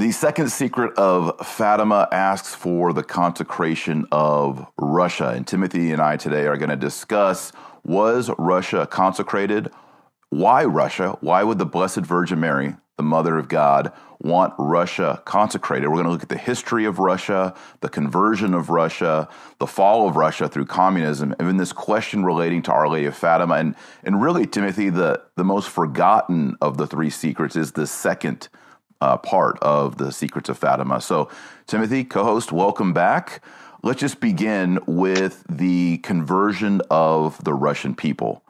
The second secret of Fatima asks for the consecration of Russia. And Timothy and I today are going to discuss, was Russia consecrated? Why Russia? Why would the Blessed Virgin Mary, the Mother of God, want Russia consecrated? We're going to look at the history of Russia, the conversion of Russia, the fall of Russia through communism, and then this question relating to Our Lady of Fatima. And really, Timothy, the most forgotten of the three secrets is the second part of the Secrets of Fatima. So, Timothy, co-host, welcome back. Let's just begin with the conversion of the Russian people.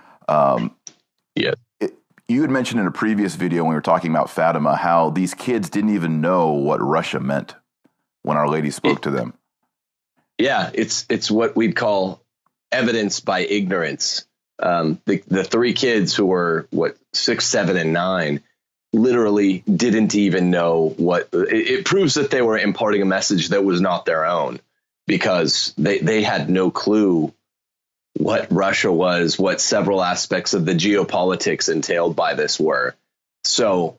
You had mentioned in a previous video when we were talking about Fatima how these kids didn't even know what Russia meant when Our Lady spoke to them. Yeah, it's what we'd call evidence by ignorance. The three kids who were 6, 7, and 9 literally didn't even know what it proves that they were imparting a message that was not their own, because they had no clue what Russia was, what several aspects of the geopolitics entailed by this were. So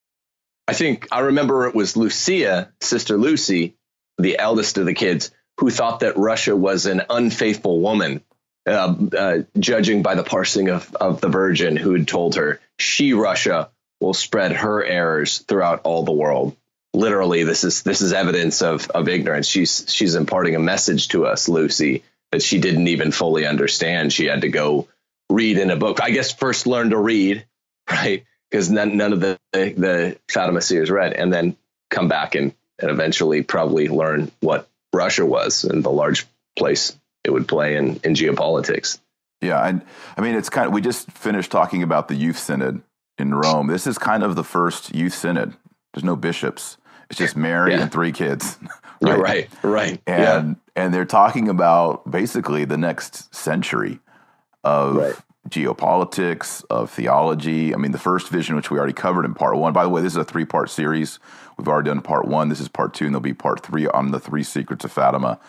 I remember it was Lucia, Sister Lucy, the eldest of the kids, who thought that Russia was an unfaithful woman, judging by the parsing of the Virgin, who had told her Russia will spread her errors throughout all the world. Literally, this is evidence of ignorance. She's imparting a message to us, Lucy, that she didn't even fully understand. She had to go read in a book. I guess first learn to read, right? Because none of the Fatima seers read, and then come back and eventually probably learn what Russia was and the large place it would play in geopolitics. Yeah, and I mean, it's we just finished talking about the Youth Synod in Rome. This is kind of the first Youth Synod. There's no bishops. It's just Mary and three kids. Right. And they're talking about basically the next century of geopolitics, of theology. I mean, the first vision, which we already covered in part 1. By the way, this is a 3-part series. We've already done part 1. This is part 2, and there'll be part 3 on the 3 secrets of Fatima.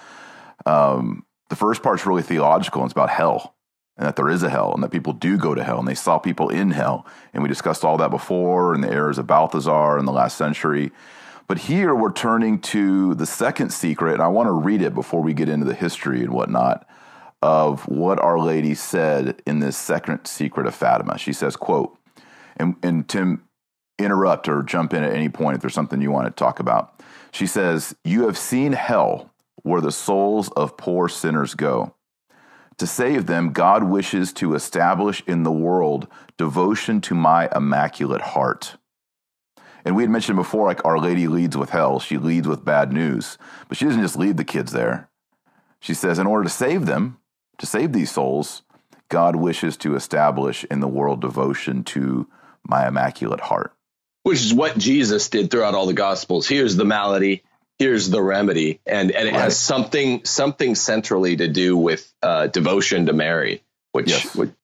The first part's really theological, and it's about hell, and that there is a hell, and that people do go to hell, and they saw people in hell. And we discussed all that before, and the errors of Balthazar in the last century. But here we're turning to the second secret, and I want to read it before we get into the history and whatnot of what Our Lady said in this second secret of Fatima. She says, quote, and Tim, interrupt or jump in at any point if there's something you want to talk about. She says, "You have seen hell, where the souls of poor sinners go. To save them, God wishes to establish in the world devotion to my Immaculate Heart." And we had mentioned before, like, Our Lady leads with hell. She leads with bad news. But she doesn't just lead the kids there. She says, in order to save them, to save these souls, God wishes to establish in the world devotion to my Immaculate Heart. Which is what Jesus did throughout all the Gospels. Here's the malady, here's the remedy. And it has something centrally to do with devotion to Mary, which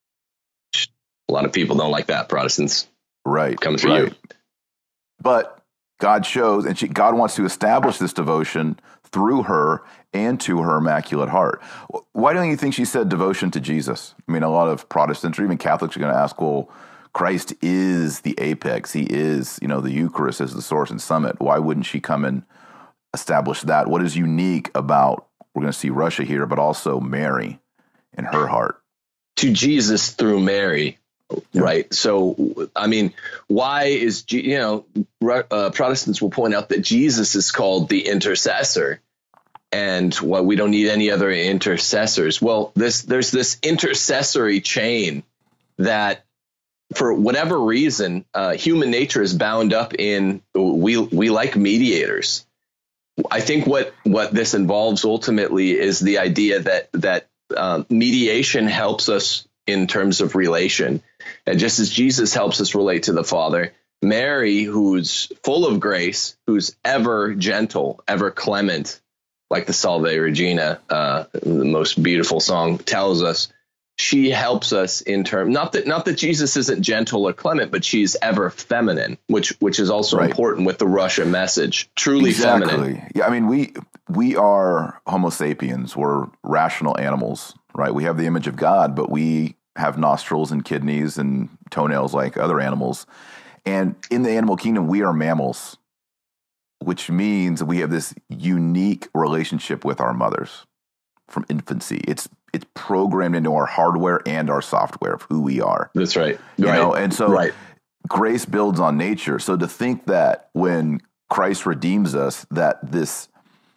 a lot of people don't like that, Protestants. Right. Comes for you. But God shows, and God wants to establish this devotion through her and to her Immaculate Heart. Why don't you think she said devotion to Jesus? I mean, a lot of Protestants or even Catholics are going to ask, well, Christ is the apex. He is, the Eucharist is the source and summit. Why wouldn't she come and establish that? What is unique about, we're going to see Russia here, but also Mary in her heart? To Jesus through Mary. Right. So, I mean, why is, Protestants will point out that Jesus is called the intercessor, and why we don't need any other intercessors. Well, there's this intercessory chain that, for whatever reason, human nature is bound up in. We like mediators. I think what this involves ultimately is the idea that mediation helps us in terms of relation. And just as Jesus helps us relate to the Father, Mary, who's full of grace, who's ever gentle, ever clement, like the Salve Regina, the most beautiful song tells us, she helps us in terms, not that Jesus isn't gentle or clement, but she's ever feminine, which is also important with the Russia message, truly feminine. Yeah, I mean, we are Homo sapiens. We're rational animals, right? We have the image of God, but we have nostrils and kidneys and toenails like other animals. And in the animal kingdom, we are mammals. which means we have this unique relationship with our mothers from infancy. It's programmed into our hardware and our software of who we are. That's right. You know, and so grace builds on nature. So to think that when Christ redeems us, that this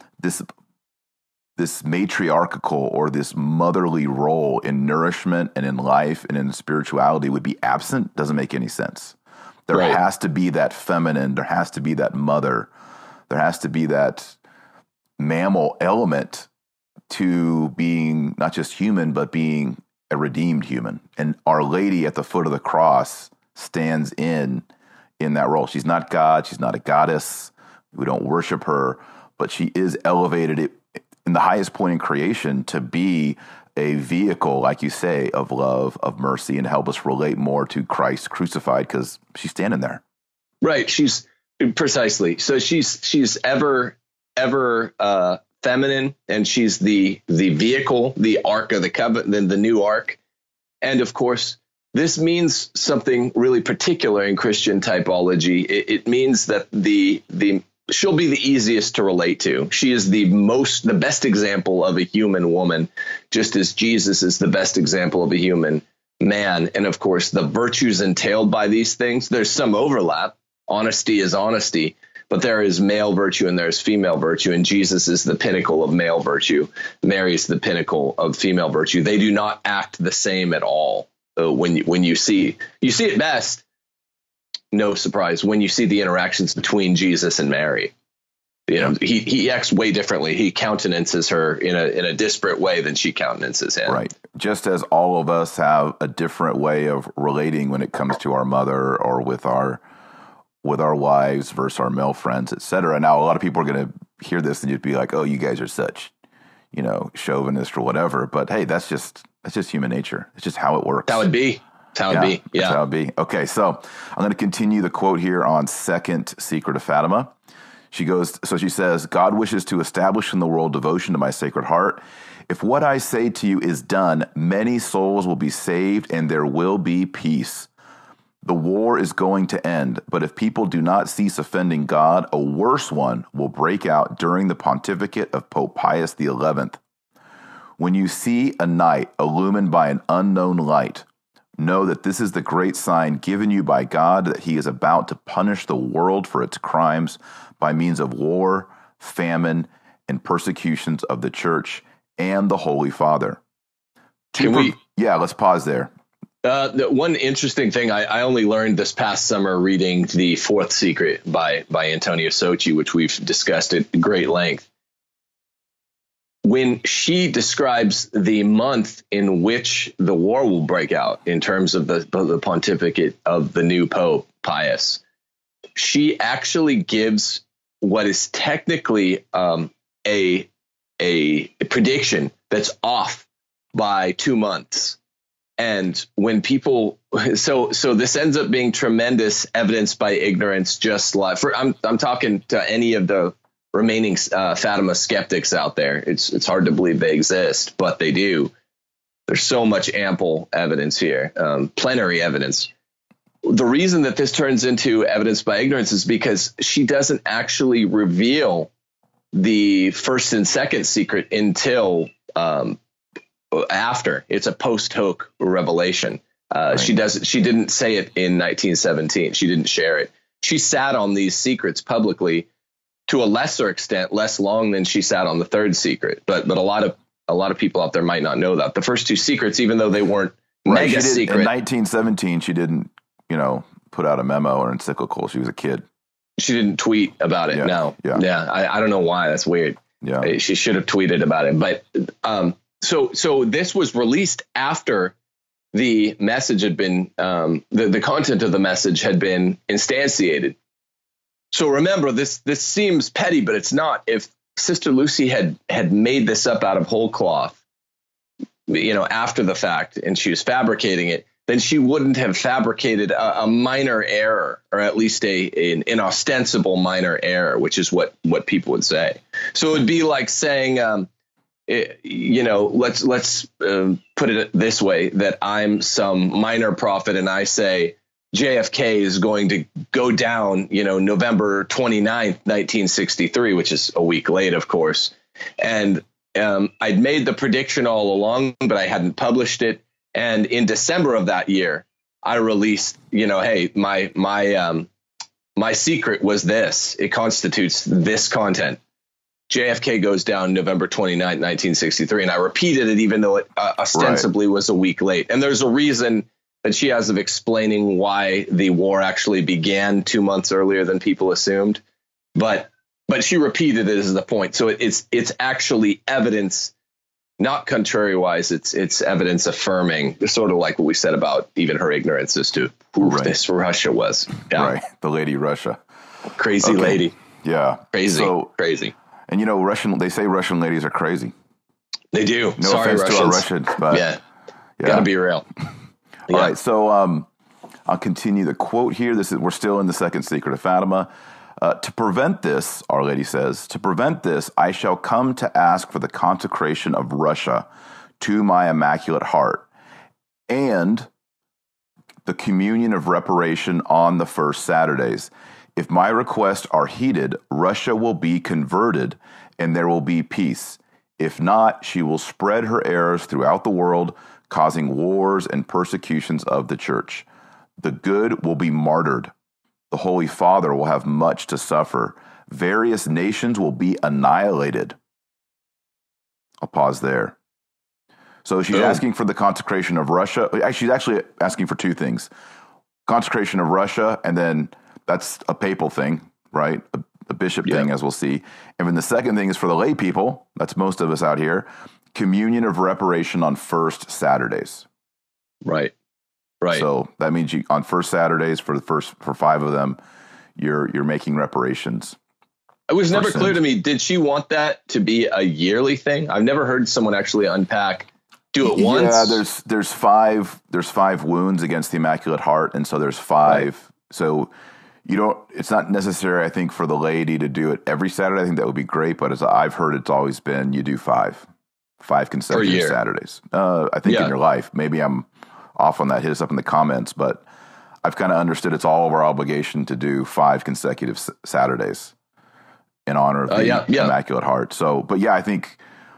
matriarchal or this motherly role in nourishment and in life and in spirituality would be absent doesn't make any sense. There has to be that feminine, there has to be that mother, there has to be that mammal element to being not just human, but being a redeemed human. And Our Lady at the foot of the cross stands in that role. She's not God, she's not a goddess. We don't worship her, but she is elevated in the highest point in creation to be a vehicle, like you say, of love, of mercy, and help us relate more to Christ crucified because she's standing there. Right. She's precisely. So she's ever feminine, and she's the vehicle, the Ark of the Covenant, the new Ark. And of course, this means something really particular in Christian typology. It means that she'll be the easiest to relate to. She is the best example of a human woman, just as Jesus is the best example of a human man. And of course, the virtues entailed by these things, there's some overlap. Honesty is honesty, but there is male virtue and there's female virtue, and Jesus is the pinnacle of male virtue. Mary is the pinnacle of female virtue. They do not act the same at all. When you see it best, no surprise, when you see the interactions between Jesus and Mary. You know, he acts way differently. He countenances her in a disparate way than she countenances him. Right. Just as all of us have a different way of relating when it comes to our mother or with our wives versus our male friends, etc. Now, a lot of people are going to hear this and just be like, "Oh, you guys are such, chauvinist or whatever." But hey, that's just human nature. It's just how it works. That would be. That's how it'd be. Yeah. That's how it'd be. Okay, so I'm going to continue the quote here on Second Secret of Fatima. She says, "God wishes to establish in the world devotion to my Sacred Heart. If what I say to you is done, many souls will be saved and there will be peace. The war is going to end, but if people do not cease offending God, a worse one will break out during the pontificate of Pope Pius XI. When you see a night illumined by an unknown light, know that this is the great sign given you by God that he is about to punish the world for its crimes by means of war, famine, and persecutions of the Church and the Holy Father." Let's pause there. The one interesting thing I only learned this past summer reading The Fourth Secret by Antonio Socci, which we've discussed at great length. When she describes the month in which the war will break out in terms of the pontificate of the new Pope Pius, she actually gives what is technically a prediction that's off by 2 months. And when people, so this ends up being tremendous evidence by ignorance. Just like I'm talking to any of the remaining Fatima skeptics out there. It's hard to believe they exist, but they do. There's so much ample evidence here, plenary evidence. The reason that this turns into evidence by ignorance is because she doesn't actually reveal the first and second secret until after. It's a post hoc revelation. Right. She didn't say it in 1917. She didn't share it. She sat on these secrets publicly to a lesser extent, less long than she sat on the third secret. But a lot of people out there might not know that the first two secrets, even though they weren't mega secret. In 1917, she didn't, put out a memo or encyclical. She was a kid. She didn't tweet about it. Yeah. No. Yeah. I don't know why. That's weird. Yeah. She should have tweeted about it. But so this was released after the message had been the content of the message had been instantiated. So remember, this seems petty, but it's not. If Sister Lucy had made this up out of whole cloth, after the fact, and she was fabricating it, then she wouldn't have fabricated a minor error, or at least an ostensible minor error, which is what people would say. So it would be like saying, let's put it this way, that I'm some minor prophet and I say JFK is going to go down, November 29th, 1963, which is a week late, of course. And I'd made the prediction all along, but I hadn't published it. And in December of that year, I released, hey, my secret was this. It constitutes this content. JFK goes down November 29th, 1963. And I repeated it, even though it ostensibly was a week late. And there's a reason that she has of explaining why the war actually began 2 months earlier than people assumed. But she repeated it as the point. So it's actually evidence, not contrariwise. It's evidence affirming, sort of like what we said about even her ignorance as to who this Russia was. Yeah. Right. The Lady Russia. Crazy lady. Yeah. Crazy. And they say Russian ladies are crazy. They do. No Sorry, offense Russians. to our Russians, but yeah. Gotta be real. All right, so I'll continue the quote here. We're still in the second secret of Fatima. To prevent this, Our Lady says, to prevent this, I shall come to ask for the consecration of Russia to my Immaculate Heart and the communion of reparation on the first Saturdays. If my requests are heeded, Russia will be converted and there will be peace. If not, she will spread her errors throughout the world, causing wars and persecutions of the church. The good will be martyred. The Holy Father will have much to suffer. Various nations will be annihilated. I'll pause there. So she's asking for the consecration of Russia. She's actually asking for two things. Consecration of Russia, and then that's a papal thing, right? A bishop thing, as we'll see. And then the second thing is for the lay people, that's most of us out here, communion of reparation on first Saturdays. Right. So that means on first Saturdays for 5 of them, you're making reparations. It was never clear to me. Did she want that to be a yearly thing? I've never heard someone actually do it once. Yeah, there's 5 wounds against the Immaculate Heart, and so there's 5. Right. So it's not necessary, I think, for the laity to do it every Saturday. I think that would be great, but as I've heard, it's always been you do 5 consecutive Saturdays. I think in your life. Maybe I'm off on that. Hit us up in the comments, but I've kind of understood it's all of our obligation to do 5 consecutive Saturdays in honor of the Immaculate Heart. So, but yeah, I think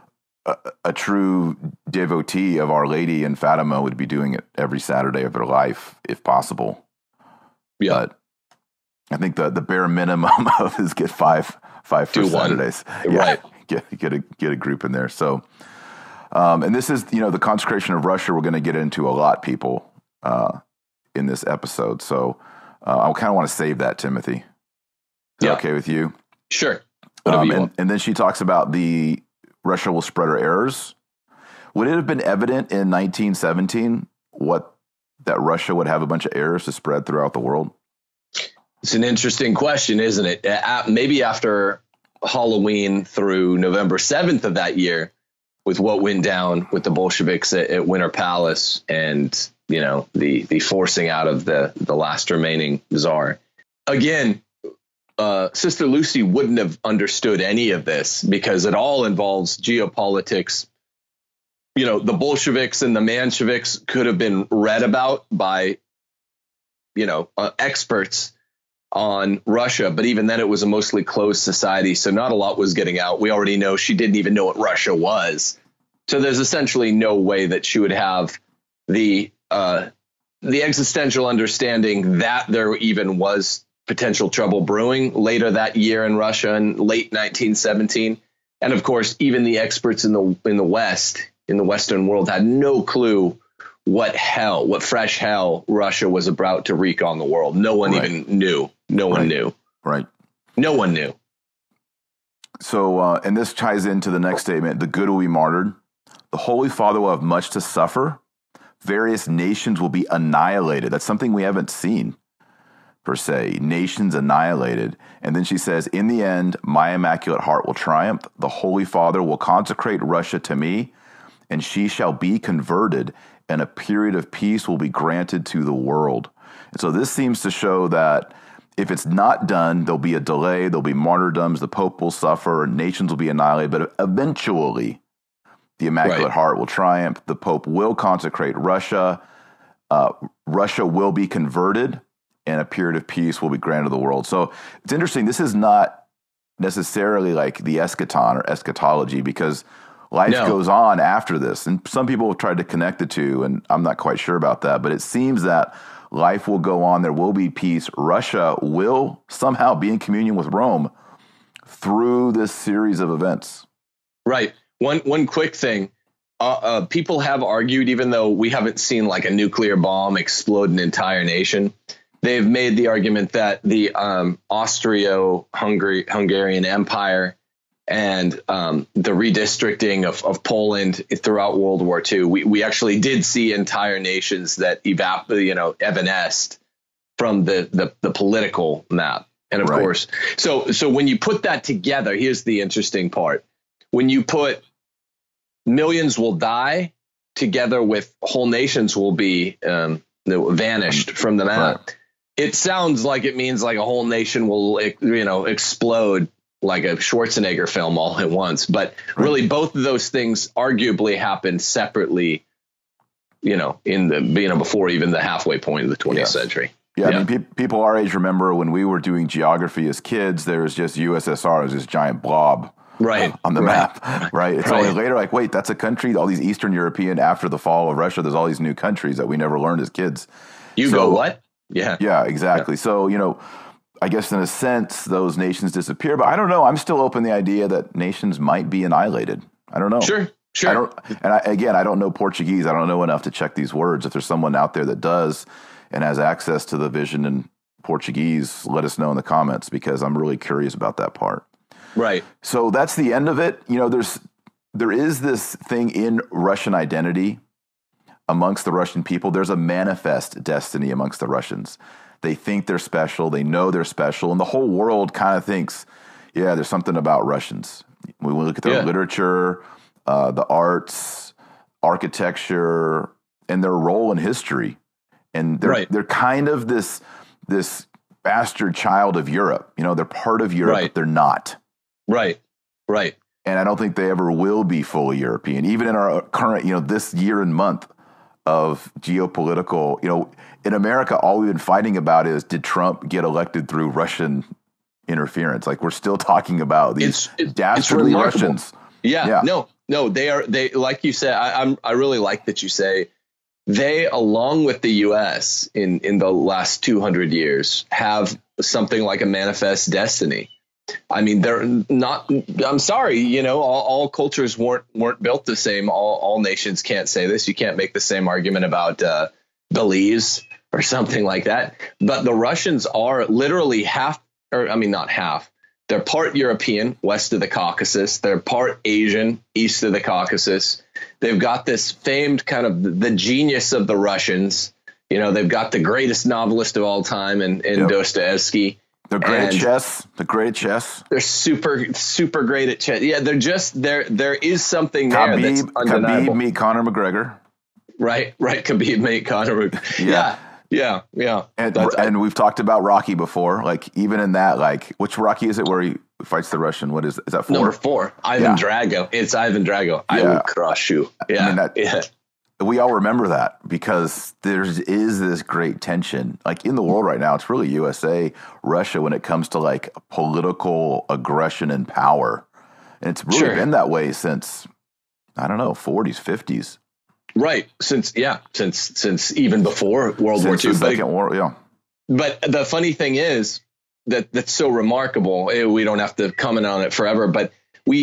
a true devotee of Our Lady and Fatima would be doing it every Saturday of their life, if possible. Yeah. But I think the bare minimum of is get 5 for Saturdays. Right. Get a group in there. So, and this is, the consecration of Russia, we're going to get into a lot, people, in this episode. So I kind of want to save that, Timothy. Is that okay with you? Sure. And then she talks about Russia will spread her errors. Would it have been evident in 1917 that Russia would have a bunch of errors to spread throughout the world? It's an interesting question, isn't it? Maybe after Halloween through November 7th of that year, with what went down with the Bolsheviks at Winter Palace and, the forcing out of the last remaining czar. Again, Sister Lucy wouldn't have understood any of this because it all involves geopolitics. The Bolsheviks and the Mensheviks could have been read about by, experts on Russia, but even then it was a mostly closed society, so not a lot was getting out. We already know she didn't even know what Russia was. So there's essentially no way that she would have the existential understanding that there even was potential trouble brewing later that year in Russia in late 1917. And of course, even the experts in the West, in the Western world, had no clue what fresh hell Russia was about to wreak on the world. No one even knew. No one knew. Right. No one knew. So, and this ties into the next statement. The good will be martyred. The Holy Father will have much to suffer. Various nations will be annihilated. That's something we haven't seen, per se. Nations annihilated. And then she says, in the end, my Immaculate Heart will triumph. The Holy Father will consecrate Russia to me, and she shall be converted, and a period of peace will be granted to the world. And so this seems to show that if it's not done, there'll be a delay, there'll be martyrdoms, the Pope will suffer, nations will be annihilated, but eventually the Immaculate Heart will triumph. The Pope will consecrate Russia. Russia will be converted and a period of peace will be granted to the world. So it's interesting. This is not necessarily like the eschaton or eschatology, because life goes on after this. And some people have tried to connect the two, and I'm not quite sure about that. But it seems that life will go on. There will be peace. Russia will somehow be in communion with Rome through this series of events. Right. One quick thing. People have argued, even though we haven't seen like a nuclear bomb explode an entire nation, they've made the argument that the Austro-Hungarian Empire and the redistricting of Poland throughout World War II, we actually did see entire nations that evanesced from the political map. And of course, so when you put that together, here's the interesting part. When you put millions will die together with whole nations will be vanished from the map, it sounds like it means like a whole nation will, explode like a Schwarzenegger film all at once. But really, both of those things arguably happened separately, before even the halfway point of the 20th century. Yeah, I mean, people our age remember when we were doing geography as kids, there was just USSR as this giant blob on the map, right? It's only later like, wait, that's a country, all these Eastern European, after the fall of Russia, there's all these new countries that we never learned as kids. Go what? Yeah, exactly. Yeah. So, I guess in a sense, those nations disappear, but I don't know. I'm still open to the idea that nations might be annihilated. I don't know. Sure. I don't know Portuguese. I don't know enough to check these words. If there's someone out there that does and has access to the vision in Portuguese, let us know in the comments, because I'm really curious about that part. Right. So that's the end of it. There is this thing in Russian identity amongst the Russian people. There's a manifest destiny amongst the Russians. They think they're special. They know they're special. And the whole world kind of thinks, yeah, there's something about Russians. When we look at their literature, the arts, architecture, and their role in history. And they're kind of this bastard child of Europe. They're part of Europe, but they're not. Right. And I don't think they ever will be fully European. Even in our current, this year and month of geopolitical, in America, all we've been fighting about is, did Trump get elected through Russian interference? Like, we're still talking about these dastardly Russians. Yeah. No, they like you said, I really like that you say they, along with the U.S. in the last 200 years, have something like a manifest destiny. I mean, they're not, I'm sorry, all cultures weren't built the same. All nations can't say this. You can't make the same argument about Belize or something like that. But the Russians are literally not half. They're part European, west of the Caucasus. They're part Asian, east of the Caucasus. They've got this famed kind of the genius of the Russians. They've got the greatest novelist of all time in Dostoevsky. They're great at chess. They're super, super great at chess. Yeah, there is something there that's undeniable. Khabib meet Conor McGregor. Right. Khabib meet Conor McGregor. Yeah. And we've talked about Rocky before. Like, even in that, like, which Rocky is it where he fights the Russian? What is that 4? Number 4, Ivan Drago. It's Ivan Drago. I will crush you. Yeah. I mean, we all remember that because there is this great tension. Like, in the world right now, it's really USA, Russia when it comes to like political aggression and power. And it's really been that way since, I don't know, 40s, 50s. Right. Since even before World War II. Second War, yeah. But the funny thing is that's so remarkable. We don't have to comment on it forever, but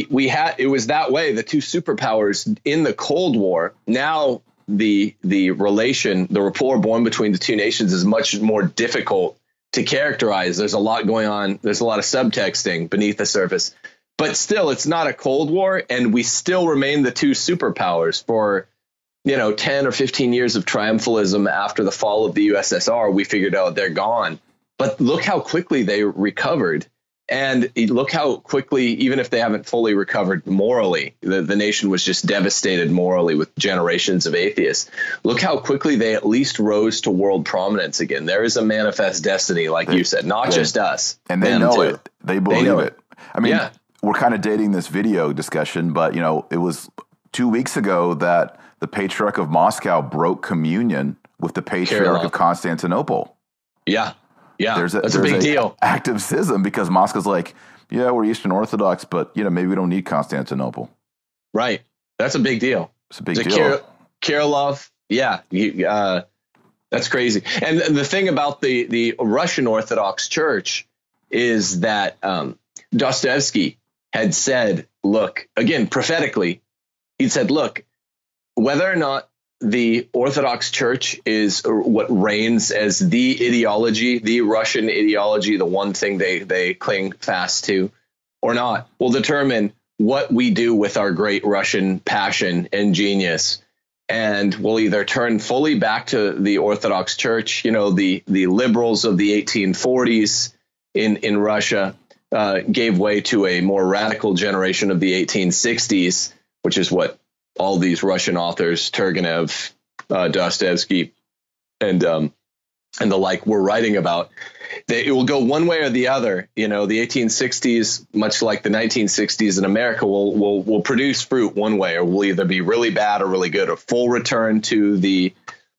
it was that way. The two superpowers in the Cold War. Now the rapport born between the two nations is much more difficult to characterize. There's a lot going on. There's a lot of subtexting beneath the surface, but still, it's not a Cold War, and we still remain the two superpowers for 10 or 15 years of triumphalism. After the fall of the USSR, we figured out they're gone. But look how quickly they recovered. And look how quickly, even if they haven't fully recovered morally, the nation was just devastated morally with generations of atheists. Look how quickly they at least rose to world prominence again. There is a manifest destiny, like you said, not just us. And they know it. They believe it. I mean, we're kind of dating this video discussion, but, it was 2 weeks ago that the Patriarch of Moscow broke communion with the Patriarch of Constantinople. Yeah. That's a big deal. Active schism because Moscow's like, yeah, we're Eastern Orthodox, but maybe we don't need Constantinople. Right. That's a big deal. It's a big deal. Kirillov. Yeah. That's crazy. And the thing about the Russian Orthodox Church is that Dostoevsky had said, look, again, prophetically, he said, look, whether or not the Orthodox Church is what reigns as the ideology, the Russian ideology, the one thing they cling fast to or not, will determine what we do with our great Russian passion and genius. And we'll either turn fully back to the Orthodox Church, the liberals of the 1840s in Russia gave way to a more radical generation of the 1860s, which is what all these Russian authors, Turgenev, Dostoevsky, and the like were writing about. It will go one way or the other. The 1860s, much like the 1960s in America, will produce fruit one way, or will either be really bad or really good. A full return to the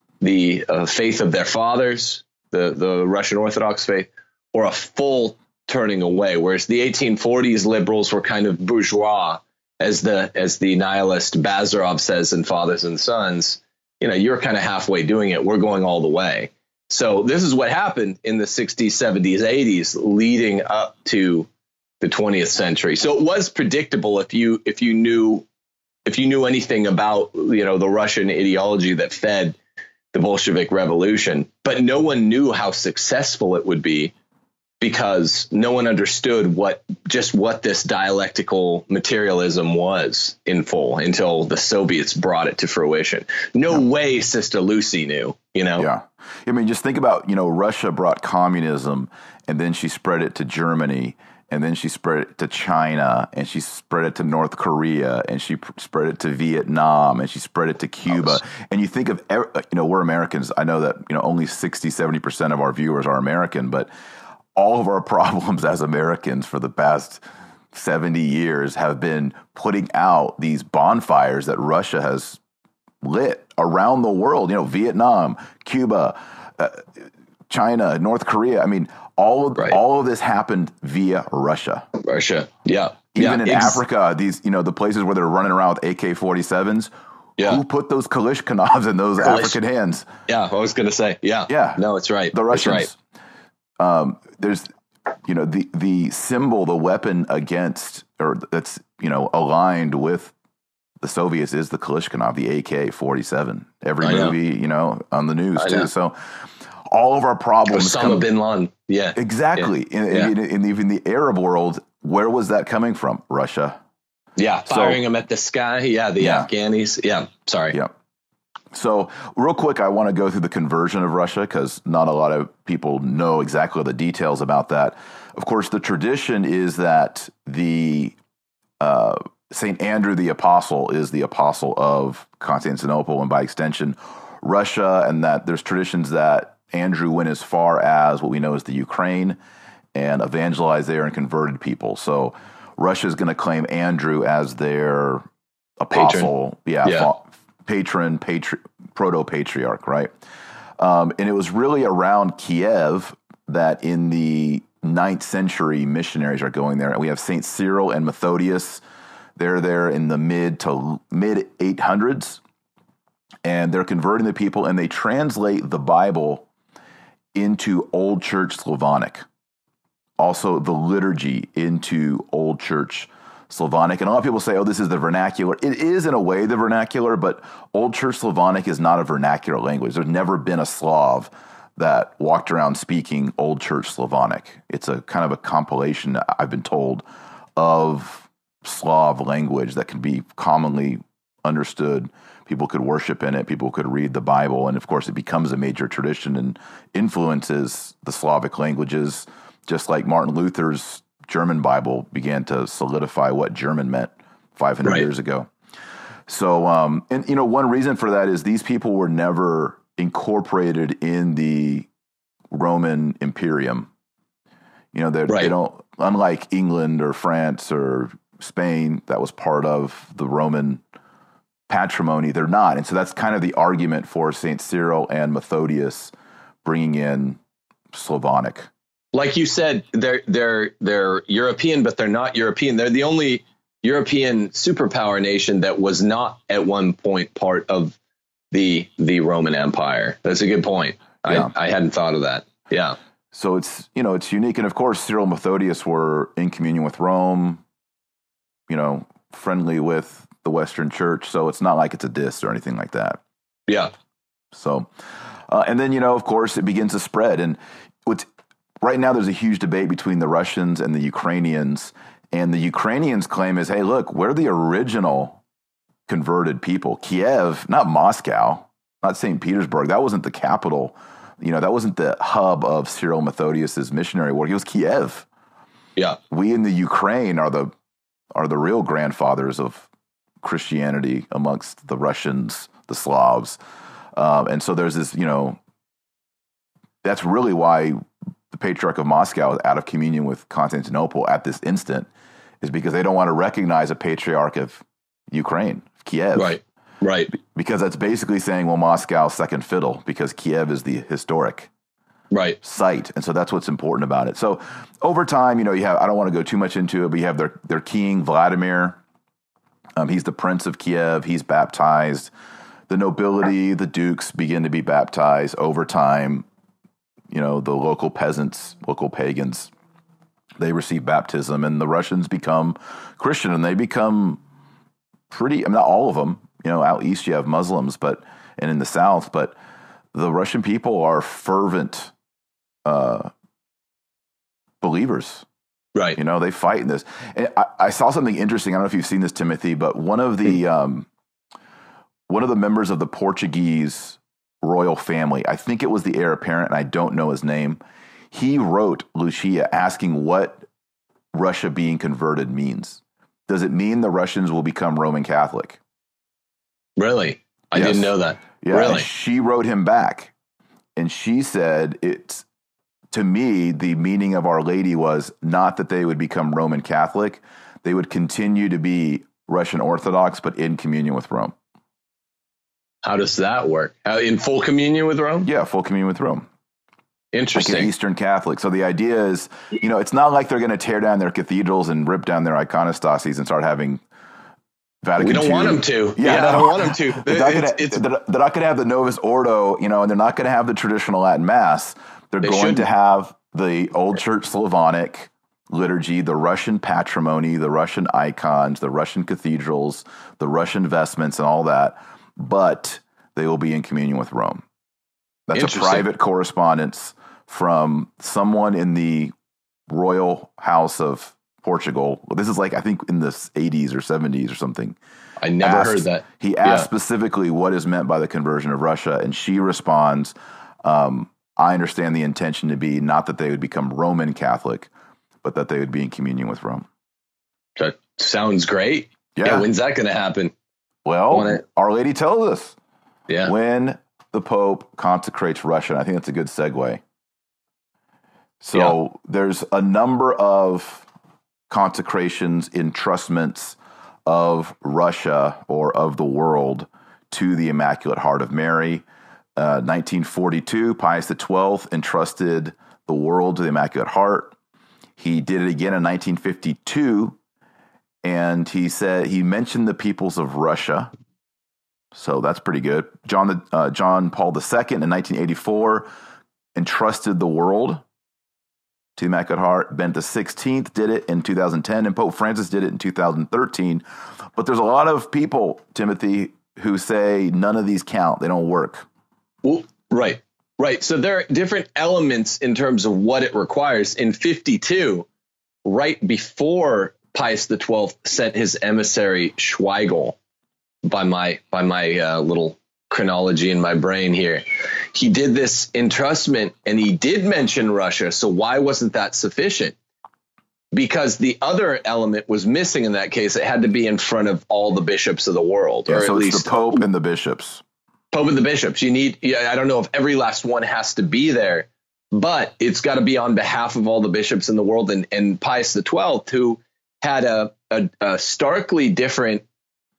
faith of their fathers, the Russian Orthodox faith, or a full turning away. Whereas the 1840s liberals were kind of bourgeois, as the nihilist Bazarov says in Fathers and Sons. You're kind of halfway doing it. We're going all the way. So this is what happened in the 60s, 70s, 80s, leading up to the 20th century. So it was predictable if you knew anything about the Russian ideology that fed the Bolshevik Revolution. But no one knew how successful it would be, because no one understood what this dialectical materialism was in full until the Soviets brought it to fruition. No way Sister Lucy knew, Yeah. I mean, just think about, Russia brought communism, and then she spread it to Germany, and then she spread it to China, and she spread it to North Korea, and she spread it to Vietnam, and she spread it to Cuba. And you think of, we're Americans. I know that, only 60, 70% of our viewers are American, but all of our problems as Americans for the past 70 years have been putting out these bonfires that Russia has lit around the world. Vietnam, Cuba, China, North Korea. I mean, all of this happened via Russia. Yeah. Even in Africa, these, the places where they're running around with AK-47s. Yeah. Who put those Kalashnikovs in those African hands? Yeah, I was going to say. Yeah. Yeah. No, it's right. The Russians. That's right. There's, the symbol, the weapon against, or that's, aligned with the Soviets is the Kalashnikov, the AK-47. Every movie, on the news too. So all of our problems. Osama bin Laden. Yeah. Exactly. Yeah. In even the Arab world, where was that coming from? Russia. Yeah. Firing them at the sky. Yeah. The Afghanis. Yeah. Sorry. Yeah. So real quick, I want to go through the conversion of Russia, because not a lot of people know exactly the details about that. Of course, the tradition is that the St. Andrew the Apostle is the apostle of Constantinople, and by extension, Russia, and that there's traditions that Andrew went as far as what we know as the Ukraine and evangelized there and converted people. So Russia is going to claim Andrew as their apostle. Patron, proto-patriarch, right? And it was really around Kiev that in the 9th century missionaries are going there. And we have St. Cyril and Methodius. They're there in the mid 800s. And they're converting the people, and they translate the Bible into Old Church Slavonic. Also the liturgy into Old Church Slavonic. And a lot of people say, oh, this is the vernacular. It is in a way the vernacular, but Old Church Slavonic is not a vernacular language. There's never been a Slav that walked around speaking Old Church Slavonic. It's a kind of a compilation, I've been told, of Slav language that can be commonly understood. People could worship in it. People could read the Bible. And of course, it becomes a major tradition and influences the Slavic languages, just like Martin Luther's German Bible began to solidify what German meant 500 years ago. So, and one reason for that is these people were never incorporated in the Roman Imperium. They don't, unlike England or France or Spain, that was part of the Roman patrimony, they're not. And so that's kind of the argument for St. Cyril and Methodius bringing in Slavonic. Like you said, they're European, but they're not European. They're the only European superpower nation that was not at one point part of the Roman Empire. That's a good point. Yeah. I hadn't thought of that. Yeah. So it's unique. And of course, Cyril and Methodius were in communion with Rome, friendly with the Western Church. So it's not like it's a diss or anything like that. Yeah. So, and then, of course, it begins to spread. And right now, there's a huge debate between the Russians and the Ukrainians. And the Ukrainians claim is, hey, look, we're the original converted people. Kiev, not Moscow, not St. Petersburg. That wasn't the capital. That wasn't the hub of Cyril Methodius's missionary work. It was Kiev. Yeah. We in the Ukraine are the real grandfathers of Christianity amongst the Russians, the Slavs. And so there's this, that's really why the Patriarch of Moscow is out of communion with Constantinople at this instant, is because they don't want to recognize a Patriarch of Ukraine, Kiev. Right. Because that's basically saying, well, Moscow's second fiddle, because Kiev is the historic site. And so that's what's important about it. So over time, you have, I don't want to go too much into it, but you have their king, Vladimir. He's the Prince of Kiev. He's baptized. The nobility, the dukes begin to be baptized over time. The local peasants, local pagans, they receive baptism, and the Russians become Christian, and they become not all of them, out east you have Muslims, and in the south, but the Russian people are fervent believers. Right. They fight in this. And I saw something interesting. I don't know if you've seen this, Timothy, but one of the members of the Portuguese royal family, I think it was the heir apparent, and I don't know his name. He wrote Lucia asking what Russia being converted means. Does it mean the Russians will become Roman Catholic? Really? I didn't know that. Yeah, really? She wrote him back, and she said, to me, the meaning of Our Lady was not that they would become Roman Catholic. They would continue to be Russian Orthodox, but in communion with Rome. How does that work? In full communion with Rome? Yeah, full communion with Rome. Interesting. Like an Eastern Catholic. So the idea is, it's not like they're going to tear down their cathedrals and rip down their iconostases and start having Vatican II. We don't want them to. Yeah, I don't want them to. They're not going to have the Novus Ordo, and they're not going to have the traditional Latin Mass. They're going to have the Old Church Slavonic liturgy, the Russian patrimony, the Russian icons, the Russian cathedrals, the Russian vestments, and all that. But they will be in communion with Rome. That's a private correspondence from someone in the royal house of Portugal. This is like, I think, in the 80s or 70s or something. I never heard that. He asked specifically what is meant by the conversion of Russia, and she responds, I understand the intention to be not that they would become Roman Catholic, but that they would be in communion with Rome. That sounds great. Yeah. When's that going to happen? Well, Our Lady tells us. Yeah. When the Pope consecrates Russia. And I think that's a good segue. So there's a number of consecrations, entrustments of Russia or of the world to the Immaculate Heart of Mary. 1942, Pius XII entrusted the world to the Immaculate Heart. He did it again in 1952, and he mentioned the peoples of Russia. So that's pretty good. John Paul II in 1984 entrusted the world to the Immaculate Heart. Benedict XVI did it in 2010, and Pope Francis did it in 2013. But there's a lot of people, Timothy, who say none of these count. They don't work. Well, right. So there are different elements in terms of what it requires. In 52, right before Pius XII sent his emissary Schweigel, by my little chronology in my brain here, he did this entrustment, and he did mention Russia. So why wasn't that sufficient? Because the other element was missing in that case. It had to be in front of all the bishops of the world, or so at it's least the Pope and the bishops. Pope and the bishops. You need. I don't know if every last one has to be there, but it's got to be on behalf of all the bishops in the world. And Pius XII, who had a starkly different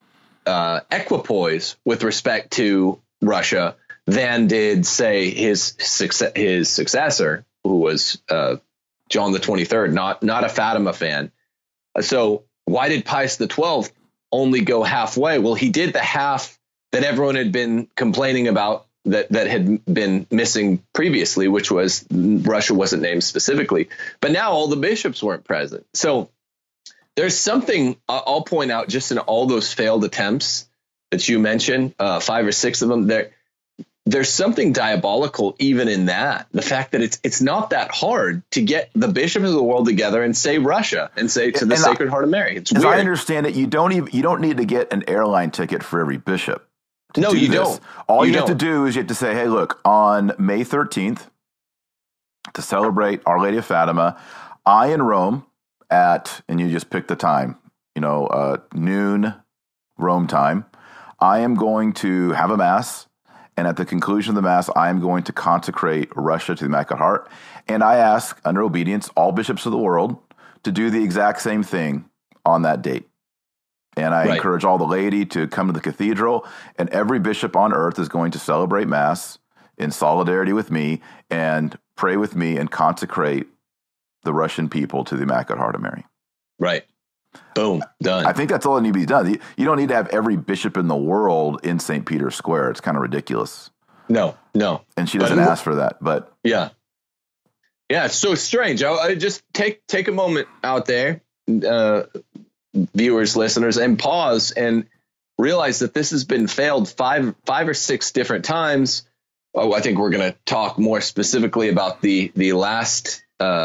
equipoise with respect to Russia than did, say, his successor, who was John the 23rd, not a Fatima fan. So why did Pius XII only go halfway? Well, he did the half that everyone had been complaining about that had been missing previously, which was Russia wasn't named specifically. But now all the bishops weren't present. So there's something I'll point out just in all those failed attempts that you mentioned, 5 or 6 of them. There's something diabolical even in that. The fact that it's not that hard to get the bishops of the world together and say Russia and say to the Sacred Heart of Mary. It's weird. As I understand it, you don't need to get an airline ticket for every bishop. No, you don't. All you have to do is you have to say, hey, look, on May 13th, to celebrate Our Lady of Fatima, I in Rome and you just pick the time, noon Rome time, I am going to have a mass. And at the conclusion of the mass, I am going to consecrate Russia to the Immaculate Heart. And I ask, under obedience, all bishops of the world to do the exact same thing on that date. And I encourage all the laity to come to the cathedral, and every bishop on earth is going to celebrate Mass in solidarity with me and pray with me and consecrate the Russian people to the Immaculate Heart of Mary. Right. Boom. Done. I think that's all that needs to be done. You don't need to have every bishop in the world in St. Peter's Square. It's kind of ridiculous. No. And she doesn't ask for that, but yeah, it's so strange. I just take a moment out there, viewers, listeners, and pause and realize that this has been failed five or six different times. Oh, I think we're going to talk more specifically about the last,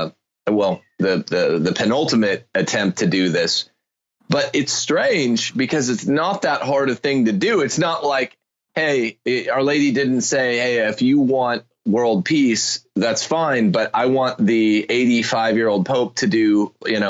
the penultimate attempt to do this. But it's strange because it's not that hard a thing to do. It's not like, hey, Our Lady didn't say, hey, if you want world peace, that's fine. But I want the 85-year-old Pope to do,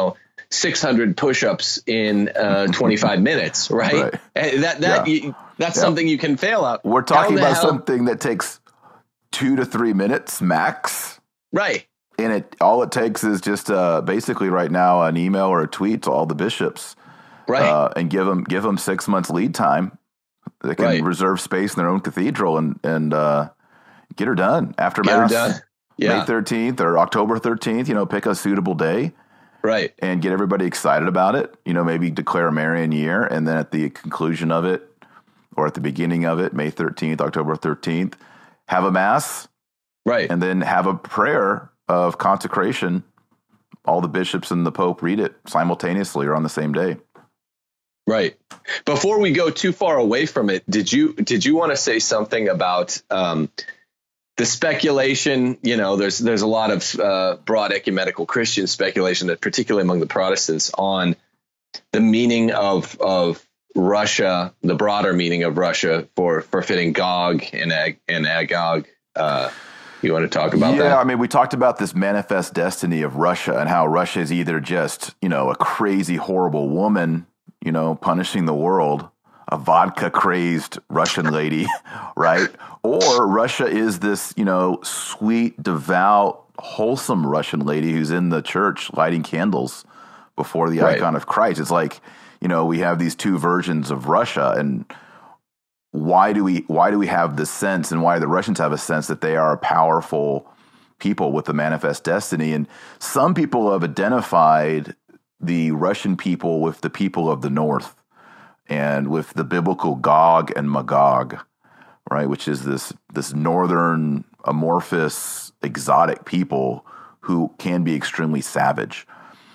600 push-ups in 25 minutes, right? That's something you can fail at. We're talking about something that takes 2 to 3 minutes max. Right. And all it takes is just basically right now an email or a tweet to all the bishops, right? And give them 6 months lead time. They can reserve space in their own cathedral and get her done after Mass. May 13th or October 13th. Pick a suitable day, right? And get everybody excited about it. Maybe declare a Marian year, and then at the conclusion of it or at the beginning of it, May 13th, October 13th, have a Mass, right? And then have a prayer of consecration. All the bishops and the Pope read it simultaneously or on the same day. Right. Before we go too far away from it, did you want to say something about the speculation? There's a lot of broad ecumenical Christian speculation, that particularly among the Protestants, on the meaning of Russia, the broader meaning of Russia for fitting Gog and Agog. You want to talk about that? Yeah, I mean, we talked about this manifest destiny of Russia and how Russia is either just, a crazy, horrible woman, punishing the world, a vodka-crazed Russian lady, right? Or Russia is this, sweet, devout, wholesome Russian lady who's in the church lighting candles before the icon of Christ. It's like, we have these two versions of Russia, and why do we have this sense, and why the Russians have a sense that they are a powerful people with a manifest destiny? And some people have identified the Russian people with the people of the North and with the biblical Gog and Magog, right? Which is this northern amorphous exotic people who can be extremely savage.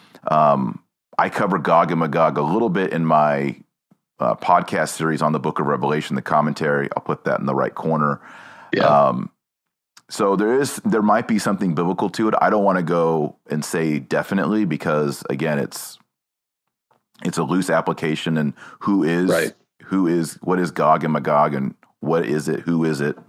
I cover Gog and Magog a little bit in my podcast series on the Book of Revelation, the commentary. I'll put that in the right corner. Yeah. So there might be something biblical to it. I don't want to go and say definitely, because again, it's a loose application, and what is Gog and Magog, and what is it? Who is it?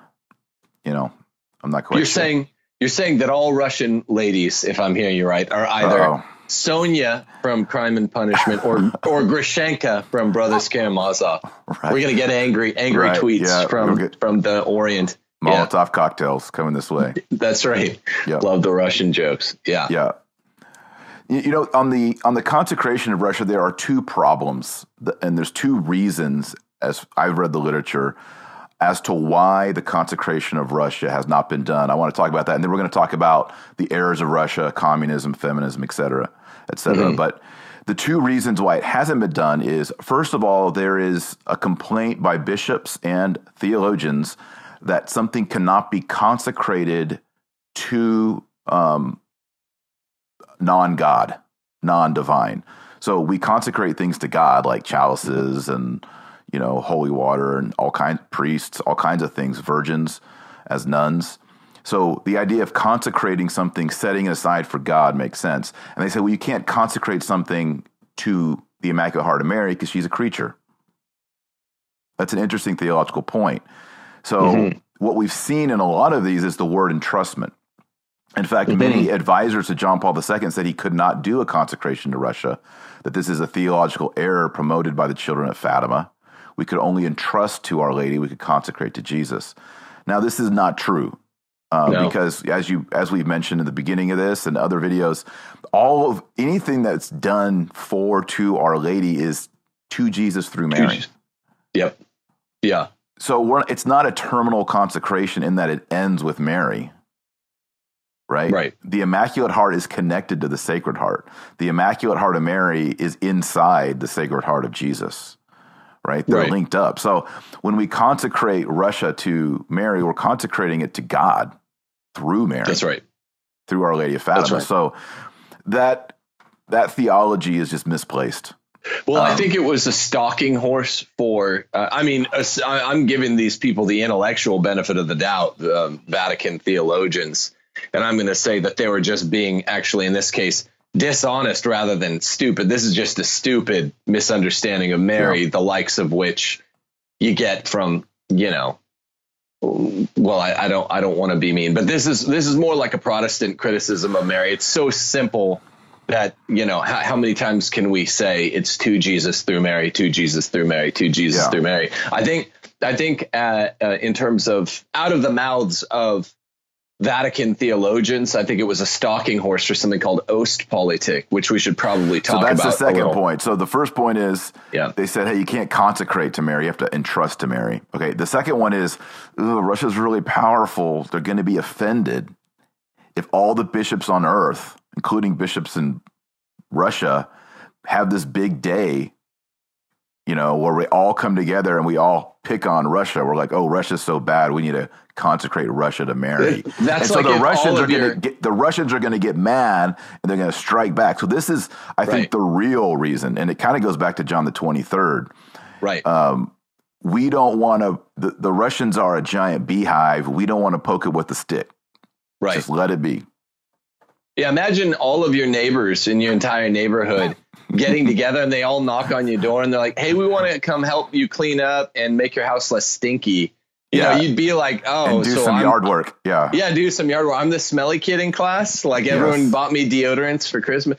I'm not quite sure. You're saying that all Russian ladies, if I'm hearing you right, are either Sonia from Crime and Punishment or Grushenka from Brothers Karamazov. Right. We're gonna get angry tweets from the Orient. Molotov cocktails coming this way. That's right. Yep. Love the Russian jokes. Yeah. On the consecration of Russia, there are two problems, and there's two reasons, as I've read the literature, as to why the consecration of Russia has not been done. I want to talk about that, and then we're going to talk about the errors of Russia, communism, feminism, et cetera, et cetera. Mm-hmm. But the two reasons why it hasn't been done is, first of all, there is a complaint by bishops and theologians that something cannot be consecrated to non-God, non-divine. So we consecrate things to God, like chalices and, holy water and all kinds of priests, all kinds of things, virgins as nuns. So the idea of consecrating something, setting it aside for God makes sense. And they say, well, you can't consecrate something to the Immaculate Heart of Mary because she's a creature. That's an interesting theological point. So what we've seen in a lot of these is the word entrustment. In fact, many advisors to John Paul II said he could not do a consecration to Russia, that this is a theological error promoted by the children of Fatima. We could only entrust to Our Lady, we could consecrate to Jesus. Now, this is not true, because as we've mentioned in the beginning of this and other videos, all of anything that's done to Our Lady is to Jesus through Mary. Yep. Yeah. So it's not a terminal consecration in that it ends with Mary. Right. The Immaculate Heart is connected to the Sacred Heart. The Immaculate Heart of Mary is inside the Sacred Heart of Jesus. Right? They're linked up. So when we consecrate Russia to Mary, we're consecrating it to God through Mary. That's right. Through Our Lady of Fatima. Right. So that theology is just misplaced. Well, I think it was a stalking horse for, I'm giving these people the intellectual benefit of the doubt, Vatican theologians. And I'm going to say that they were just being, actually, in this case, dishonest rather than stupid. This is just a stupid misunderstanding of Mary, the likes of which you get from, I don't want to be mean, but this is more like a Protestant criticism of Mary. It's so simple that, how many times can we say it's to Jesus through Mary, to Jesus through Mary, to Jesus through Mary? I think in terms of out of the mouths of Vatican theologians, I think it was a stalking horse for something called Ostpolitik, which we should probably talk about. So that's the second point. So the first point is they said, hey, you can't consecrate to Mary. You have to entrust to Mary. Okay. The second one is Russia's really powerful. They're going to be offended if all the bishops on earth, including bishops in Russia, have this big day, where we all come together and we all pick on Russia. We're like, oh, Russia's so bad. We need to consecrate Russia to Mary. That's and so the Russians are going to get mad and they're going to strike back. So this is, I think, the real reason. And it kind of goes back to John the 23rd. Right. We don't want to, the Russians are a giant beehive. We don't want to poke it with a stick. Right. Just let it be. Yeah. Imagine all of your neighbors in your entire neighborhood getting together and they all knock on your door and they're like, hey, we want to come help you clean up and make your house less stinky. You'd be like, and do some yard work. Yeah, do some yard work. I'm the smelly kid in class. Like everyone bought me deodorants for Christmas.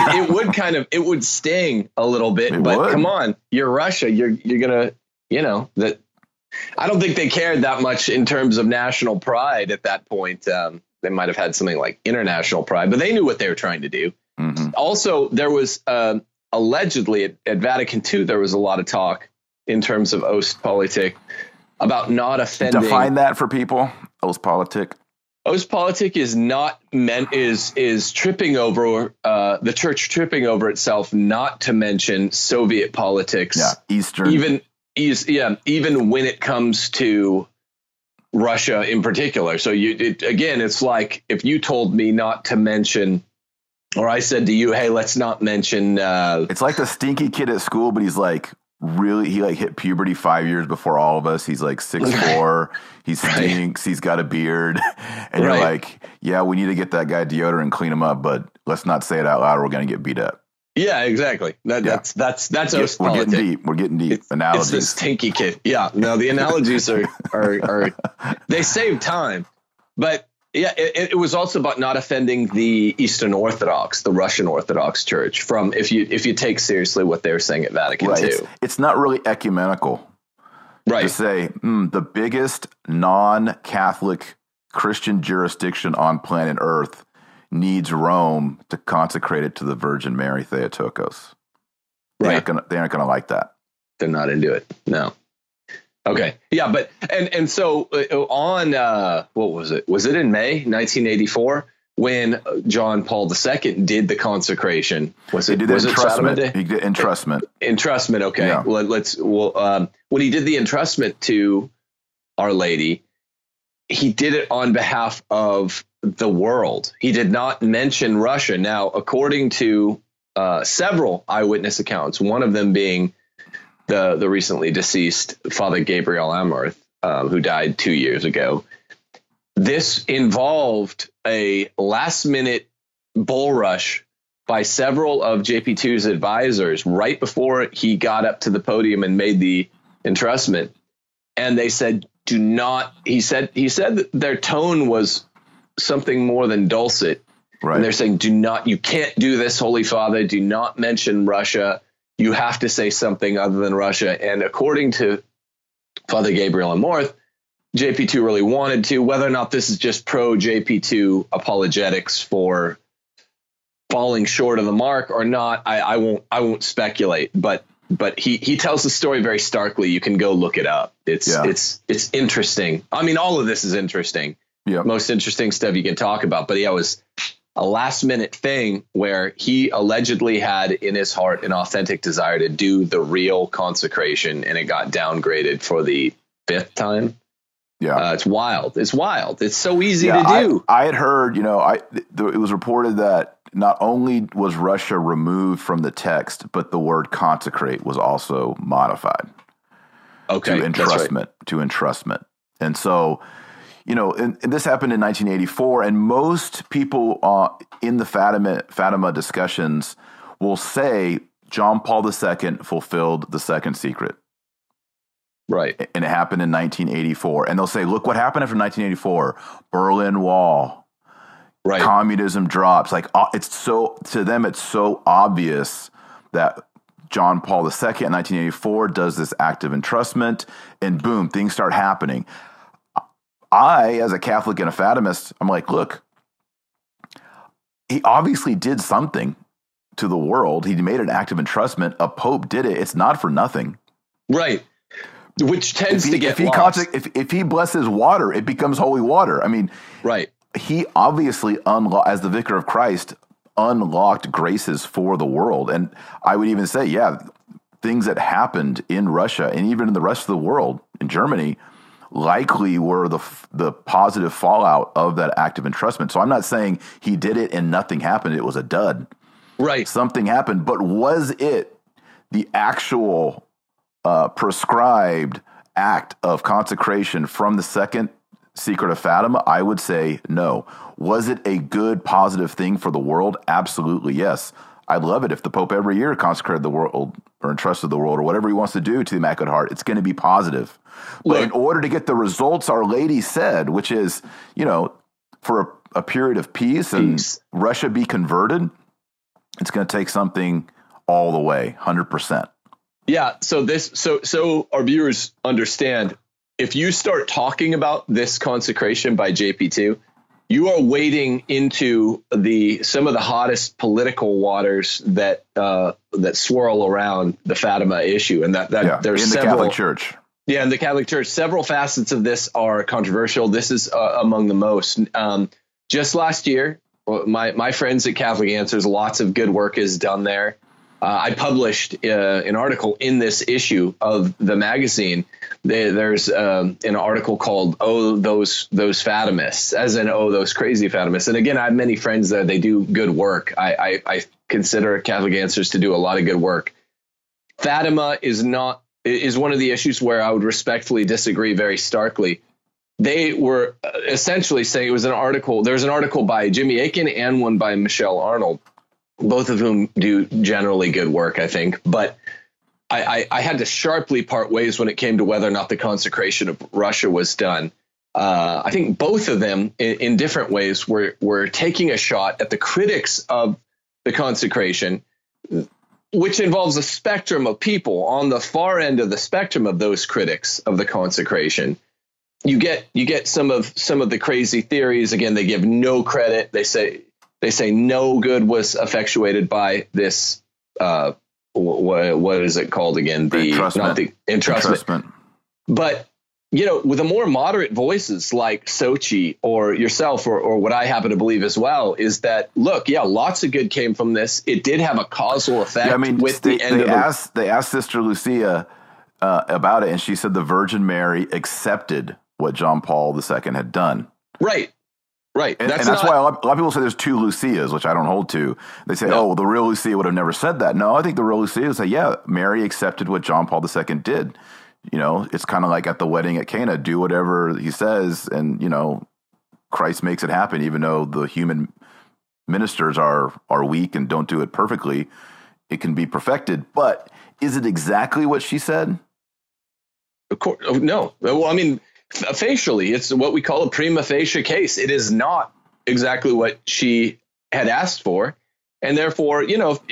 It would sting a little bit, come on, you're Russia. You're gonna, that. I don't think they cared that much in terms of national pride at that point. They might have had something like international pride, but they knew what they were trying to do. Mm-hmm. Also, there was allegedly at Vatican II, there was a lot of talk in terms of Ostpolitik about not offending. Define that for people. Ostpolitik. Ostpolitik is not meant is tripping over the church tripping over itself, not to mention Soviet politics. Yeah, Eastern. Even when it comes to Russia in particular. So it's like if you told me not to mention, or I said to you, hey, let's not mention. It's like the stinky kid at school, but he's like. Really, he hit puberty 5 years before all of us. He's like 6'4". He stinks. He's got a beard, and you're like, "Yeah, we need to get that guy deodorant and clean him up, but let's not say it out loud. Or we're going to get beat up." Yeah, exactly. That's Ostpolitik. We're getting deep. Analogies. It's this stinky kid. Yeah, no, the analogies are they save time, but. Yeah, it was also about not offending the Eastern Orthodox, the Russian Orthodox Church. From if you take seriously what they were saying at Vatican II, it's not really ecumenical, right? To say the biggest non-Catholic Christian jurisdiction on planet Earth needs Rome to consecrate it to the Virgin Mary Theotokos. They aren't going to like that. They're not into it. No. Okay. Yeah. But, and so on, what was it? Was it in May 1984 when John Paul II did the consecration? Was it entrustment? He did entrustment. Entrustment. Okay. Yeah. When he did the entrustment to Our Lady, he did it on behalf of the world. He did not mention Russia. Now, according to several eyewitness accounts, one of them being the recently deceased Father Gabriel Amorth, who died 2 years ago, this involved a last-minute bull rush by several of JP2's advisors right before he got up to the podium and made the entrustment. And they said, do not, he said that their tone was something more than dulcet. Right. And they're saying, you can't do this, Holy Father. Do not mention Russia. You have to say something other than Russia. And according to Father Gabriel Amorth, JP2 really wanted to. Whether or not this is just pro JP2 apologetics for falling short of the mark or not, I won't speculate. But he tells the story very starkly. You can go look it up. It's interesting. I mean, all of this is interesting. Yeah. Most interesting stuff you can talk about. But yeah, it was a last minute thing where he allegedly had in his heart an authentic desire to do the real consecration, and it got downgraded for the 5th time. Yeah. It's wild. It's wild. It's so easy to do. I had heard, it was reported that not only was Russia removed from the text, but the word consecrate was also modified. Okay. To entrustment. And so, and this happened in 1984, and most people in the Fatima discussions will say John Paul II fulfilled the second secret. Right. And it happened in 1984. And they'll say, look what happened after 1984. Berlin Wall. Right. Communism drops. To them, it's so obvious that John Paul II in 1984 does this act of entrustment, and boom, things start happening. I, as a Catholic and a Fatimist, I'm like, look, he obviously did something to the world. He made an act of entrustment. A pope did it. It's not for nothing. Right. Which tends to get lost. If he blesses water, it becomes holy water. I mean, right. He obviously, as the Vicar of Christ, unlocked graces for the world. And I would even say, things that happened in Russia and even in the rest of the world, in Germany, likely were the positive fallout of that act of entrustment. So I'm not saying he did it and nothing happened. It was a dud. Right. Something happened. But was it the actual prescribed act of consecration from the second secret of Fatima? I would say no. Was it a good, positive thing for the world? Absolutely, yes. I'd love it if the Pope every year consecrated the world or entrusted the world or whatever he wants to do to the Immaculate Heart. It's going to be positive. But in order to get the results Our Lady said, which is, for a period of peace and Russia be converted, it's going to take something all the way, 100%. Yeah. So our viewers understand, if you start talking about this consecration by JP2, you are wading into some of the hottest political waters that swirl around the Fatima issue, and there's in the Catholic Church. Yeah, in the Catholic Church, several facets of this are controversial. This is among the most. Just last year, my friends at Catholic Answers, lots of good work is done there. I published an article in this issue of the magazine. There's an article called "Oh, those Fatimists," as in "Oh, those crazy Fatimists." And again, I have many friends there. They do good work. I consider Catholic Answers to do a lot of good work. Fatima is one of the issues where I would respectfully disagree very starkly. They were essentially saying it was an article. There's an article by Jimmy Akin and one by Michelle Arnold, both of whom do generally good work, I think. But I had to sharply part ways when it came to whether or not the consecration of Russia was done. I think both of them, in different ways, were taking a shot at the critics of the consecration, which involves a spectrum of people. On the far end of the spectrum of those critics of the consecration, you get some of the crazy theories. Again, they give no credit. They say They say no good was effectuated by this. What is it called again? Entrustment. But, with the more moderate voices like Sochi or yourself or what I happen to believe as well is that, look, lots of good came from this. It did have a causal effect. They asked Sister Lucia about it, and she said the Virgin Mary accepted what John Paul II had done. Right. And that's why a lot of people say there's two Lucias, which I don't hold to. They say, the real Lucia would have never said that. No, I think the real Lucia would say, Mary accepted what John Paul II did. It's kind of like at the wedding at Cana, do whatever he says, and, Christ makes it happen, even though the human ministers are weak and don't do it perfectly. It can be perfected. But is it exactly what she said? Of course, no. Well, I mean, facially, it's what we call a prima facie case. It is not exactly what she had asked for. And therefore,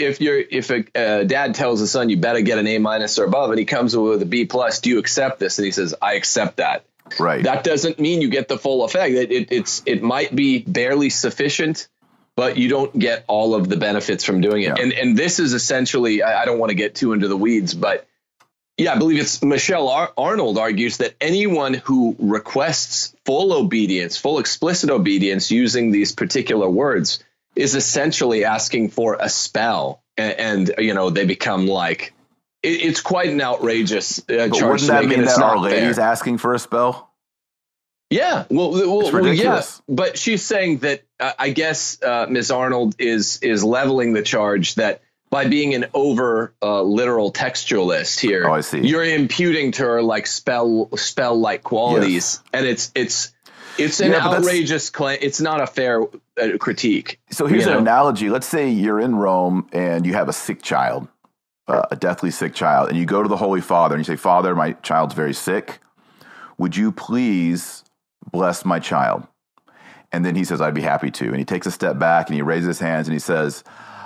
if a dad tells his son, you better get an A- or above, and he comes with a B+, do you accept this? And he says, I accept that. Right. That doesn't mean you get the full effect. It might be barely sufficient, but you don't get all of the benefits from doing it. Yeah. And this is essentially, I don't want to get too into the weeds, but I believe it's Michelle Arnold argues that anyone who requests full obedience, full explicit obedience using these particular words is essentially asking for a spell. And they become like, it's quite an outrageous charge. Wouldn't that mean that Our Lady's asking for a spell? Yeah. Well, yeah. But she's saying that I guess Ms. Arnold is leveling the charge that by being an over literal textualist here, I see. You're imputing to her like spell like qualities, and it's an outrageous claim. It's not a fair critique. So here's an analogy. Let's say you're in Rome and you have a sick child, a deathly sick child, and you go to the Holy Father and you say, Father, my child's very sick. Would you please bless my child? And then he says, I'd be happy to. And he takes a step back and he raises his hands and he says,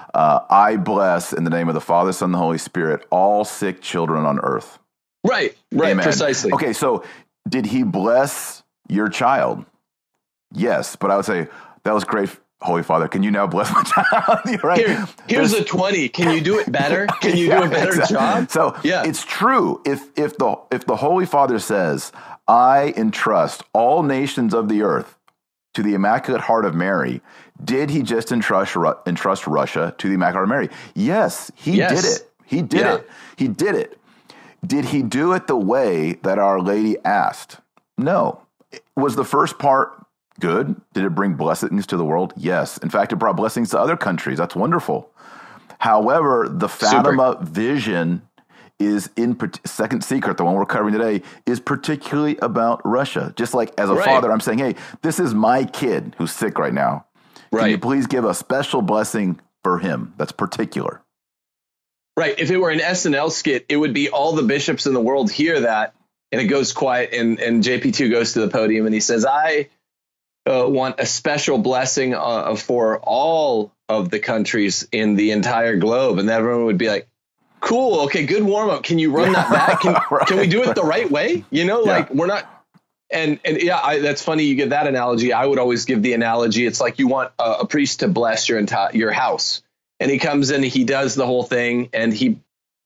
I bless in the name of the Father, Son, and the Holy Spirit, all sick children on earth. Right, Amen. Precisely. Okay, so did he bless your child? Yes, but I would say, that was great, Holy Father. Can you now bless my child? Right? Here's a 20. Can you do it better? Can you do a better job? So it's true. If the Holy Father says, I entrust all nations of the earth to the Immaculate Heart of Mary, did he just entrust Russia to the Immaculate Heart of Mary? Yes, he did it. He did it. He did it. Did he do it the way that Our Lady asked? No. Was the first part good? Did it bring blessings to the world? Yes. In fact, it brought blessings to other countries. That's wonderful. However, the Fatima vision is second secret, the one we're covering today, is particularly about Russia. Just like as a father, I'm saying, hey, this is my kid who's sick right now. Can you please give a special blessing for him that's particular? Right. If it were an SNL skit, it would be all the bishops in the world hear that, and it goes quiet, and JP2 goes to the podium and he says, I want a special blessing for all of the countries in the entire globe. And everyone would be like, cool. Okay, good warm up. Can you run that back? Can we do it the right way? We're not. And that's funny. You give that analogy. I would always give the analogy. It's like you want a priest to bless your house, and he comes in, he does the whole thing, and he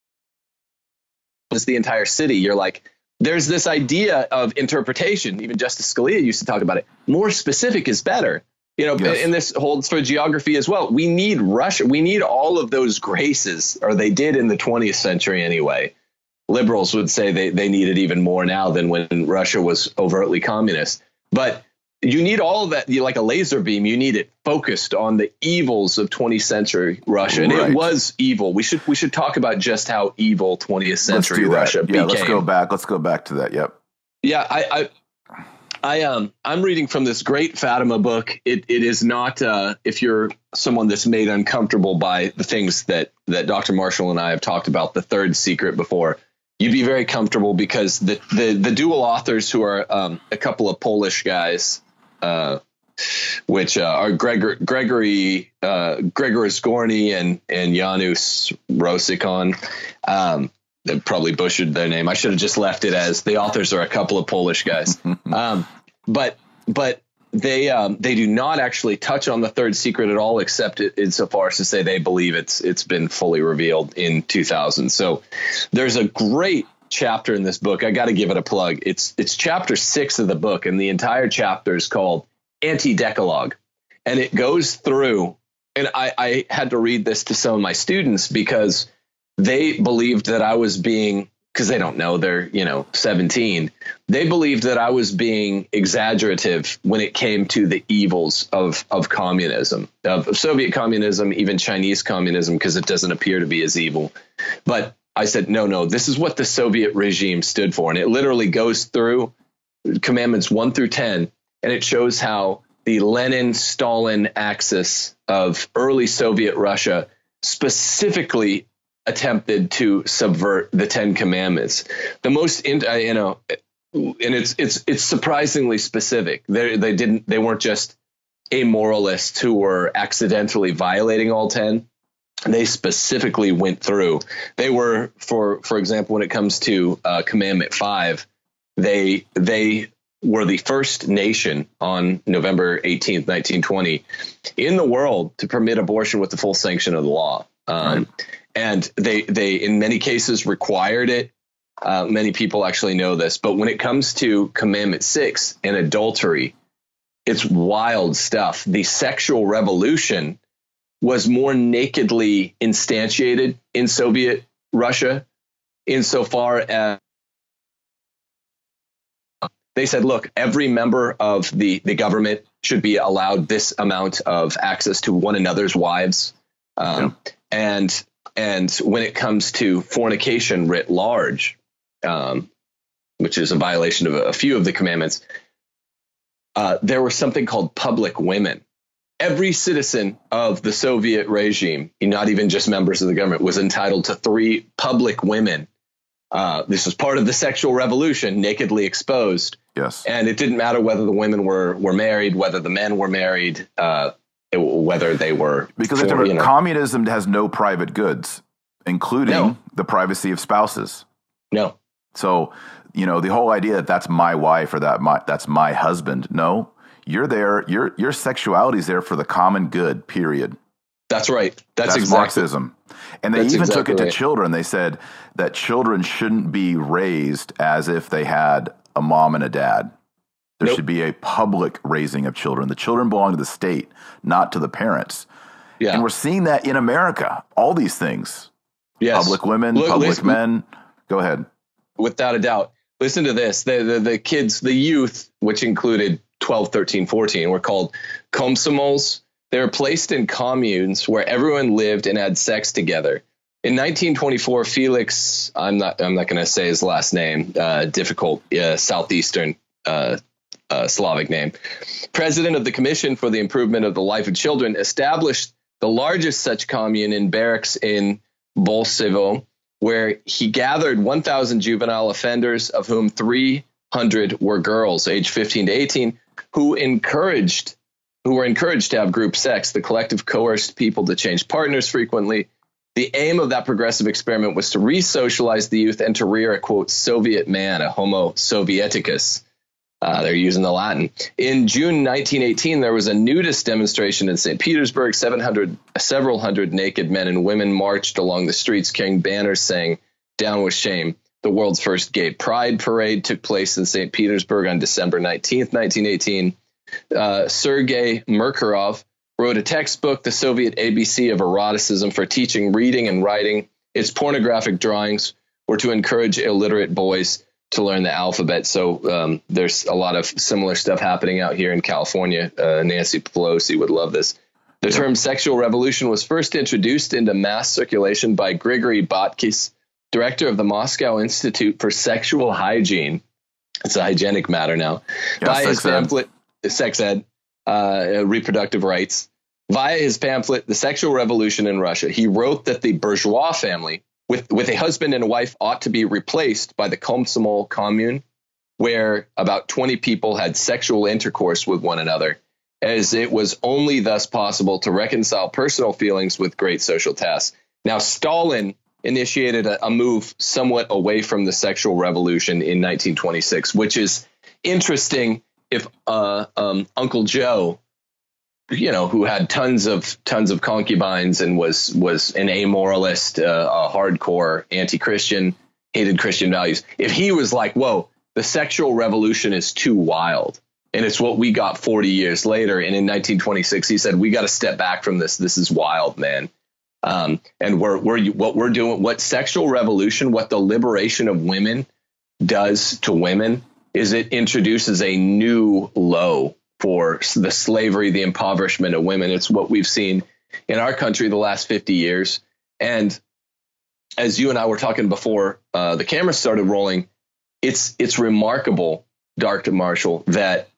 blesses the entire city. You're like, there's this idea of interpretation. Even Justice Scalia used to talk about it. More specific is better. And this holds for geography as well. We need Russia. We need all of those graces, or they did in the 20th century anyway. Liberals would say they need it even more now than when Russia was overtly communist. But you need all of that. Like a laser beam, you need it focused on the evils of 20th century Russia. And it was evil. We should talk about just how evil 20th century Russia became. Let's go back to that. Yep. Yeah, I'm reading from this great Fatima book. It is not if you're someone that's made uncomfortable by the things that Dr. Marshall and I have talked about, the third secret before, you'd be very comfortable because the dual authors, who are a couple of Polish guys, which are Gregory Zgorny and Janusz Rosikon. They probably butchered their name. I should have just left it as the authors are a couple of Polish guys. But they do not actually touch on the third secret at all, except insofar as to say they believe it's been fully revealed in 2000. So there's a great chapter in this book. I got to give it a plug. It's chapter 6 of the book, and the entire chapter is called Anti-Decalogue. And it goes through, and I had to read this to some of my students because they believed that I was being, because they don't know, they're 17. They believed that I was being exaggerative when it came to the evils of communism, of Soviet communism, even Chinese communism, because it doesn't appear to be as evil. But I said, no, this is what the Soviet regime stood for. And it literally goes through commandments 1 through 10, and it shows how the Lenin-Stalin axis of early Soviet Russia specifically attempted to subvert the 10 commandments. The most, and it's surprisingly specific. They weren't just amoralists who were accidentally violating all 10. They specifically went through. They were, for example, when it comes to Commandment 5, they were the first nation on November 18th, 1920, in the world to permit abortion with the full sanction of the law. And they in many cases required it. Many people actually know this. But when it comes to Commandment 6 and adultery, it's wild stuff. The sexual revolution was more nakedly instantiated in Soviet Russia insofar as they said, look, every member of the government should be allowed this amount of access to one another's wives. And when it comes to fornication writ large, which is a violation of a few of the commandments, there was something called public women. Every citizen of the Soviet regime, not even just members of the government, was entitled to 3 public women. This was part of the sexual revolution, nakedly exposed. Yes. And it didn't matter whether the women were married, whether the men were married, whether they were. Because communism has no private goods, including the privacy of spouses. No. So, the whole idea that that's my wife or that's my husband. No. You're there. Your sexuality is there for the common good, period. That's right. That's exactly Marxism. And they even took it to children. They said that children shouldn't be raised as if they had a mom and a dad. There should be a public raising of children. The children belong to the state, not to the parents. Yeah. And we're seeing that in America. All these things. Yes. Public women, public men. Go ahead. Without a doubt. Listen to this. The kids, the youth, which included 12, 13, 14, were called komsomols. They were placed in communes where everyone lived and had sex together. In 1924, Felix, I'm not going to say his last name, difficult southeastern Slavic name, president of the Commission for the Improvement of the Life of Children, established the largest such commune in barracks in Bolsevo, where he gathered 1,000 juvenile offenders, of whom 300 were girls aged 15 to 18, who were encouraged to have group sex. The collective coerced people to change partners frequently. The aim of that progressive experiment was to re-socialize the youth and to rear a, quote, Soviet man, a homo sovieticus. They're using the Latin. In June 1918, there was a nudist demonstration in St. Petersburg. Several hundred naked men and women marched along the streets carrying banners saying, "Down with shame." The world's first gay pride parade took place in St. Petersburg on December 19th, 1918. Sergei Merkurov wrote a textbook, The Soviet ABC of Eroticism, for teaching reading and writing. Its pornographic drawings were to encourage illiterate boys to learn the alphabet. So there's a lot of similar stuff happening out here in California. Nancy Pelosi would love this. The term sexual revolution was first introduced into mass circulation by Grigory Batkis, director of the Moscow Institute for Sexual Hygiene. It's a hygienic matter now. By his pamphlet, Sex Ed, Reproductive Rights. Via his pamphlet, The Sexual Revolution in Russia, he wrote that the bourgeois family with a husband and a wife ought to be replaced by the Komsomol commune, where about 20 people had sexual intercourse with one another, as it was only thus possible to reconcile personal feelings with great social tasks. Now, Stalin initiated a move somewhat away from the sexual revolution in 1926, which is interesting Uncle Joe, who had tons of concubines and was an amoralist, a hardcore anti-Christian, hated Christian values, if he was like, whoa, the sexual revolution is too wild, and it's what we got 40 years later, and in 1926 he said, we got to step back from this is wild, man. And what we're doing, what sexual revolution, what the liberation of women does to women, is it introduces a new low for the slavery, the impoverishment of women. It's what we've seen in our country the last 50 years. And as you and I were talking before the camera started rolling, it's remarkable, Dr. Marshall, that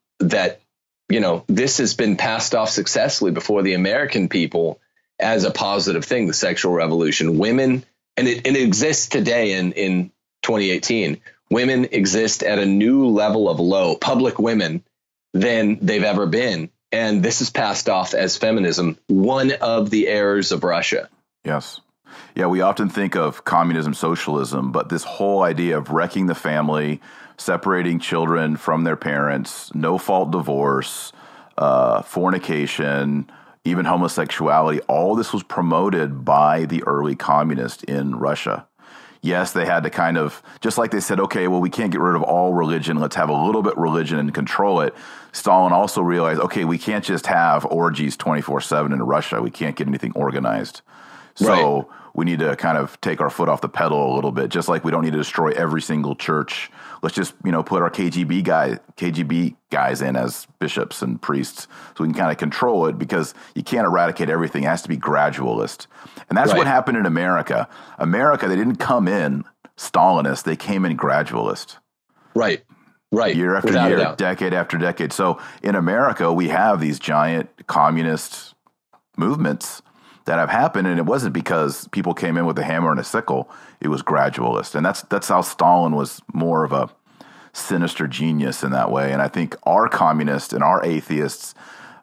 this has been passed off successfully before the American people as a positive thing, the sexual revolution. Women, and it exists today in 2018. Women exist at a new level of low, public women, than they've ever been. And this is passed off as feminism, one of the errors of Russia. Yes. Yeah, we often think of communism, socialism, but this whole idea of wrecking the family, separating children from their parents, no-fault divorce, fornication, even homosexuality, all this was promoted by the early communists in Russia. Yes, they had to kind of, just like they said, okay, well, we can't get rid of all religion. Let's have a little bit religion and control it. Stalin also realized, okay, we can't just have orgies 24/7 in Russia. We can't get anything organized. So we need to kind of take our foot off the pedal a little bit, just like we don't need to destroy every single church. Let's just, put our KGB guys in as bishops and priests so we can kind of control it, because you can't eradicate everything. It has to be gradualist. And that's what happened in America. America, they didn't come in Stalinist. They came in gradualist. Right. Year after year, decade after decade. So in America, we have these giant communist movements that have happened, and it wasn't because people came in with a hammer and a sickle. It was gradualist, and that's how Stalin was more of a sinister genius in that way. And I think our communists and our atheists,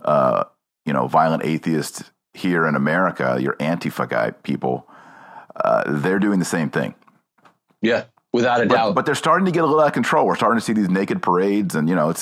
violent atheists here in America, your Antifa guy people, they're doing the same thing. Yeah, without a doubt. But they're starting to get a little out of control. We're starting to see these naked parades, and it's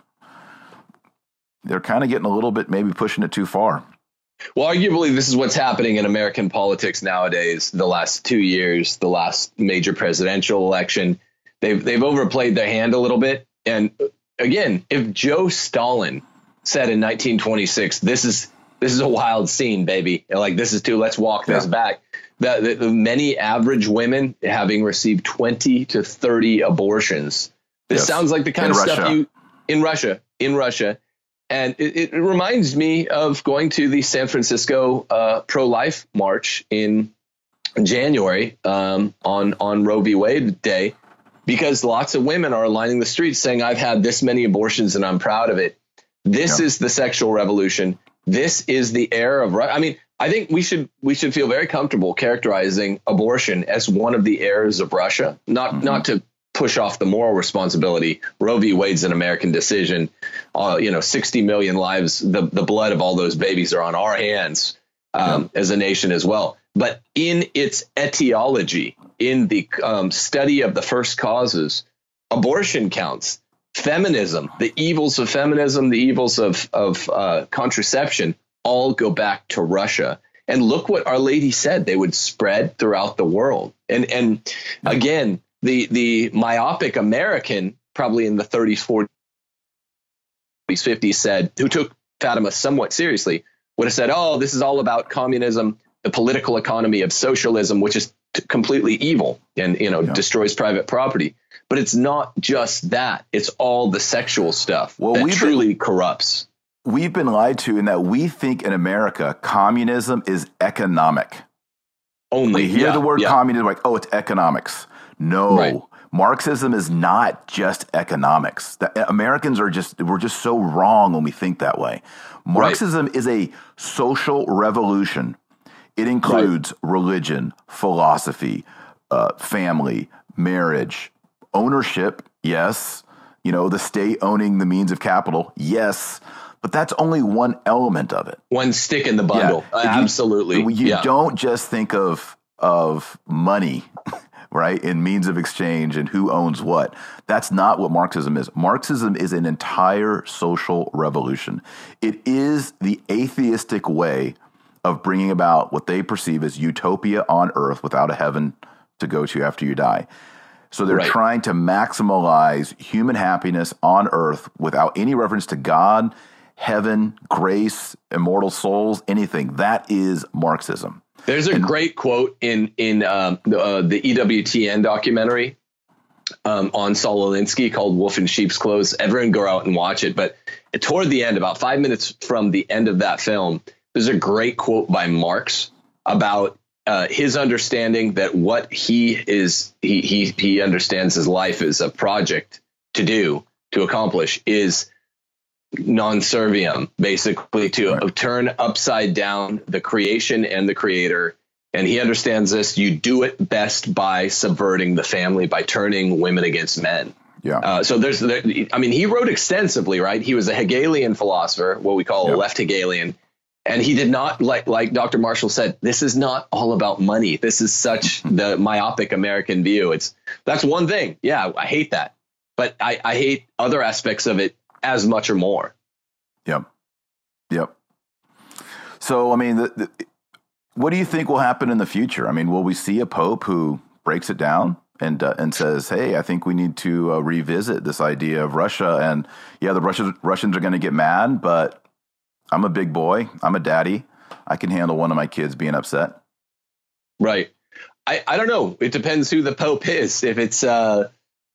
they're kind of getting a little bit, maybe pushing it too far. Well, arguably, this is what's happening in American politics nowadays. The last 2 years, the last major presidential election, they've overplayed their hand a little bit. And again, if Joe Stalin said in 1926, this is a wild scene, baby, like this is too, let's walk this back. The many average women having received 20 to 30 abortions. This sounds like the kind of stuff in Russia. And it reminds me of going to the San Francisco pro-life march in January on Roe v. Wade Day, because lots of women are lining the streets saying, I've had this many abortions and I'm proud of it. This is the sexual revolution. This is the era of, I think we should feel very comfortable characterizing abortion as one of the eras of Russia, not to push off the moral responsibility. Roe v. Wade's an American decision. 60 million lives, the blood of all those babies are on our hands as a nation as well. But in its etiology, in the study of the first causes, abortion counts. Feminism, the evils of feminism, the evils of contraception, all go back to Russia. And look what Our Lady said, they would spread throughout the world. And again, the myopic American, probably in the 30s, 40s, 50s, said, who took Fatima somewhat seriously, would have said, oh, this is all about communism, the political economy of socialism, which is completely evil and, destroys private property. But it's not just that. It's all the sexual stuff that truly corrupts. We've been lied to in that we think in America, communism is economic. Only. We hear the word communism like, oh, it's economics. No, Marxism is not just economics. Americans we're just so wrong when we think that way. Marxism is a social revolution. It includes religion, philosophy, family, marriage, ownership. Yes. The state owning the means of capital. Yes. But that's only one element of it. One stick in the bundle. Absolutely. You don't just think of money right? In means of exchange and who owns what. That's not what Marxism is. Marxism is an entire social revolution. It is the atheistic way of bringing about what they perceive as utopia on earth without a heaven to go to after you die. So they're trying to maximize human happiness on earth without any reference to God, heaven, grace, immortal souls, anything. That is Marxism. There's a great quote in the EWTN documentary on Saul Alinsky called Wolf in Sheep's Clothes. Everyone go out and watch it. But toward the end, about 5 minutes from the end of that film, there's a great quote by Marx about his understanding that what he understands his life as a project to accomplish is non serviam, basically to turn upside down the creation and the creator. And he understands this. You do it best by subverting the family, by turning women against men. Yeah. So he wrote extensively, right? He was a Hegelian philosopher, what we call a left Hegelian. And he did not, like Dr. Marshall said, this is not all about money. This is such the myopic American view. That's one thing. Yeah, I hate that. But I hate other aspects of it as much or more. Yep. So, I mean, what do you think will happen in the future? I mean, will we see a pope who breaks it down and says, hey, I think we need to revisit this idea of Russia? And yeah, the Russians are going to get mad, but I'm a big boy. I'm a daddy. I can handle one of my kids being upset. Right. I don't know. It depends who the Pope is. If it's, the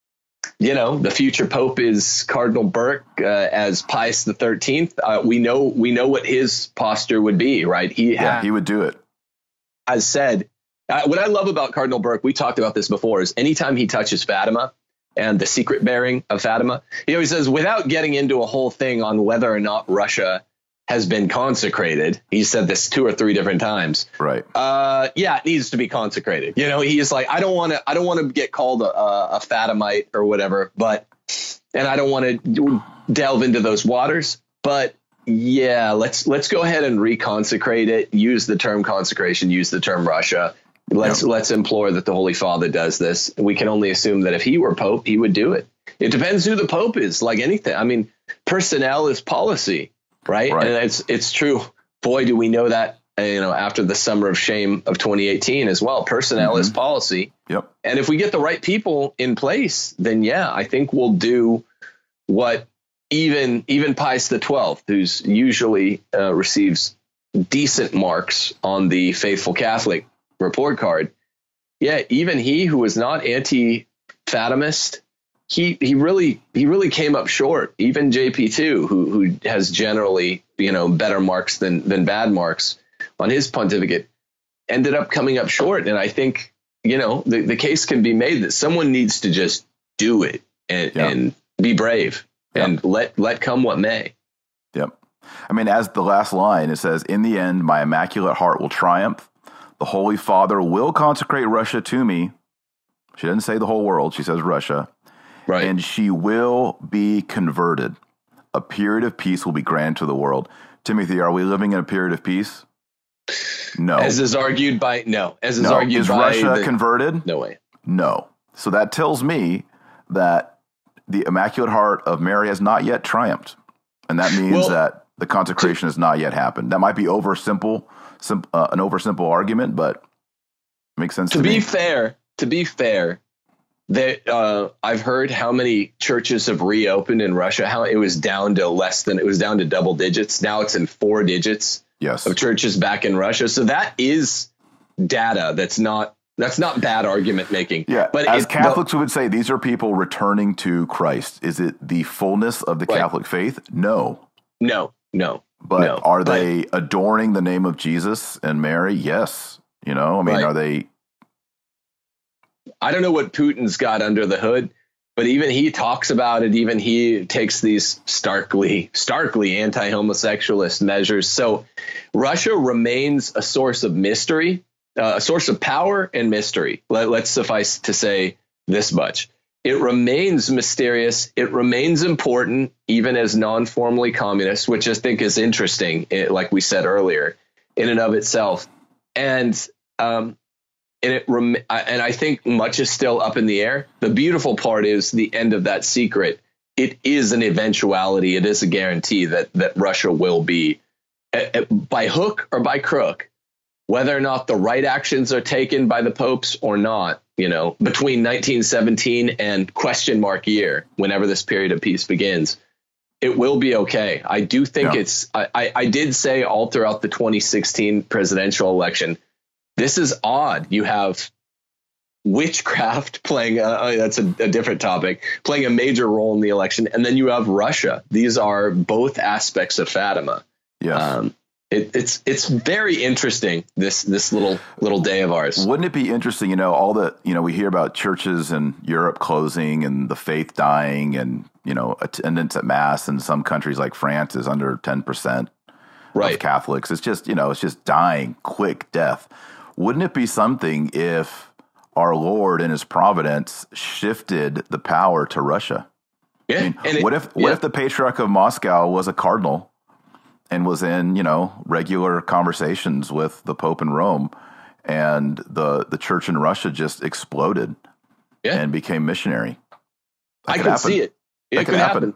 future Pope is Cardinal Burke as Pius XIII, we know what his posture would be, right? He would do it. As said, what I love about Cardinal Burke, we talked about this before, is anytime he touches Fatima and the secret bearing of Fatima, he always says, without getting into a whole thing on whether or not Russia has been consecrated. He said this 2 or 3 different times. Right. It needs to be consecrated. He's like, I don't want to get called a Fatimite or whatever, and I don't want to delve into those waters, but yeah, let's go ahead and reconsecrate it. Use the term consecration, use the term Russia. Let's implore that the Holy Father does this. We can only assume that if he were Pope, he would do it. It depends who the Pope is, like anything. I mean, personnel is policy. Right. And it's true. Boy, do we know that, after the summer of shame of 2018 as well. Personnel is policy. Yep. And if we get the right people in place, then, I think we'll do what even Pius XII, who's usually receives decent marks on the Faithful Catholic report card. Yeah. Even he, who was not anti-Fatimist, he really came up short. Even JP2, who has generally, better marks than bad marks on his pontificate, ended up coming up short. And I think, the case can be made that someone needs to just do it and be brave and let come what may. Yep. I mean, as the last line, it says, in the end, my immaculate heart will triumph. The Holy Father will consecrate Russia to me. She doesn't say the whole world. She says Russia. Right. And she will be converted. A period of peace will be granted to the world. Timothy, are we living in a period of peace? No. As is argued by Is Russia converted? No way. No. So that tells me that the Immaculate Heart of Mary has not yet triumphed. And that means that the consecration has not yet happened. That might be an oversimple argument, but it makes sense to me. To be fair, that I've heard how many churches have reopened in Russia, how it was down to double digits. Now it's in 4 digits of churches back in Russia. So that is data. That's not bad argument making. Yeah. But as Catholics, we would say these are people returning to Christ. Is it the fullness of the Catholic faith? No. But are they adoring the name of Jesus and Mary? Yes. Are they? I don't know what Putin's got under the hood, but even he talks about it. Even he takes these starkly anti-homosexualist measures. So Russia remains a source of mystery, a source of power and mystery. Let's suffice to say this much. It remains mysterious. It remains important, even as non-formally communist, which I think is interesting, like we said earlier, in and of itself. And and I think much is still up in the air. The beautiful part is the end of that secret. It is an eventuality. It is a guarantee that Russia will be, by hook or by crook, whether or not the right actions are taken by the popes or not, between 1917 and question mark year, whenever this period of peace begins, it will be okay. I do think I did say all throughout the 2016 presidential election, this is odd. You have witchcraft playing, that's a different topic, playing a major role in the election. And then you have Russia. These are both aspects of Fatima. Yeah. It's very interesting, this little day of ours. Wouldn't it be interesting, all the, we hear about churches in Europe closing and the faith dying and, attendance at mass in some countries like France is under 10% of Catholics. It's just, it's just dying, quick death. Wouldn't it be something if our Lord in his providence shifted the power to Russia? Yeah. What if the Patriarch of Moscow was a cardinal and was in, regular conversations with the Pope in Rome, and the church in Russia just exploded and became missionary? I could see it. It could happen.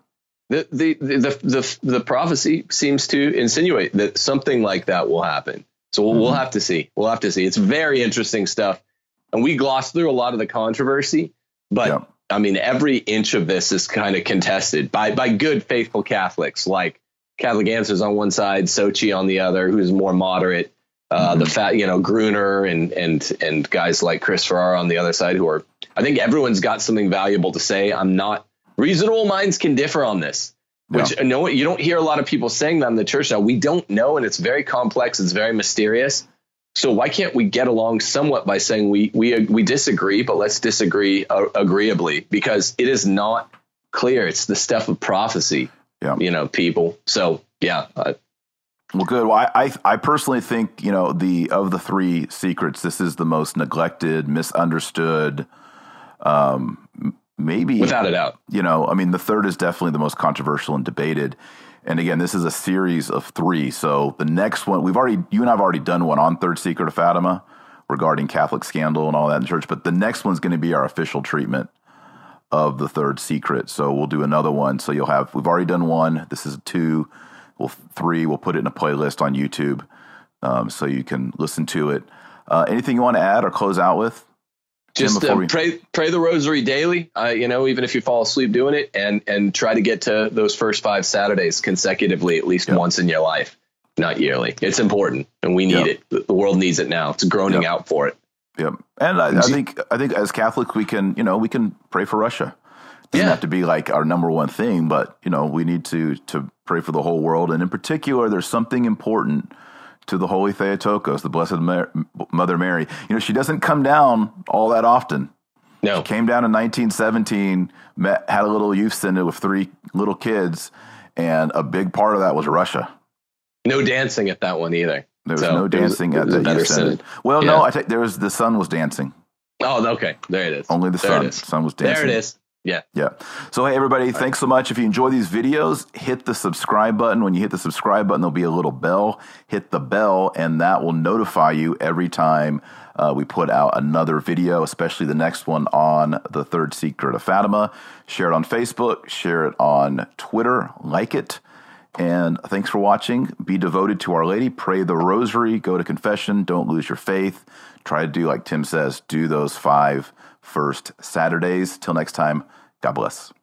The prophecy seems to insinuate that something like that will happen. So we'll have to see. We'll have to see. It's very interesting stuff. And we glossed through a lot of the controversy, but I mean, every inch of this is kind of contested by good, faithful Catholics, like Catholic Answers on one side, Sochi on the other, who's more moderate. The Gruner and guys like Chris Farrar on the other side, who are, I think everyone's got something valuable to say. Reasonable minds can differ on this, which you don't hear a lot of people saying that in the church now. We don't know, and it's very complex. It's very mysterious. So why can't we get along somewhat by saying we disagree, but let's disagree agreeably, because it is not clear. It's the stuff of prophecy, people. So, Well, good. Well, I personally think, of the three secrets, this is the most neglected, misunderstood, maybe without a doubt. The third is definitely the most controversial and debated. And again, this is a series of three. So the next one, you and I have already done one on Third Secret of Fatima regarding Catholic scandal and all that in the church. But the next one's going to be our official treatment of the third secret. So we'll do another one. So we've already done one. This is two. Three. We'll put it in a playlist on YouTube, so you can listen to it. Anything you want to add or close out with? Just pray the rosary daily, even if you fall asleep doing it, and try to get to those first 5 Saturdays consecutively, at least once in your life, not yearly. It's important, and we need it. The world needs it now. It's groaning out for it. Yep. And I think as Catholics, we can pray for Russia. It doesn't have to be like our number one thing, but we need to pray for the whole world. And in particular, there's something important to the Holy Theotokos, the Blessed Mother Mary. She doesn't come down all that often. No. She came down in 1917, had a little youth synod with 3 little kids, and a big part of that was Russia. No dancing at that one either. There was no dancing at the youth synod. Well, no, the sun was dancing. Oh, okay. There it is. Only the sun. The sun was dancing. There it is. Yeah. Yeah. So, hey, everybody, thanks so much. If you enjoy these videos, hit the subscribe button. When you hit the subscribe button, there'll be a little bell. Hit the bell, and that will notify you every time we put out another video, especially the next one on the third secret of Fatima. Share it on Facebook. Share it on Twitter. Like it. And thanks for watching. Be devoted to Our Lady. Pray the rosary. Go to confession. Don't lose your faith. Try to do, like Tim says, do those 5 first Saturdays. Till next time, God bless.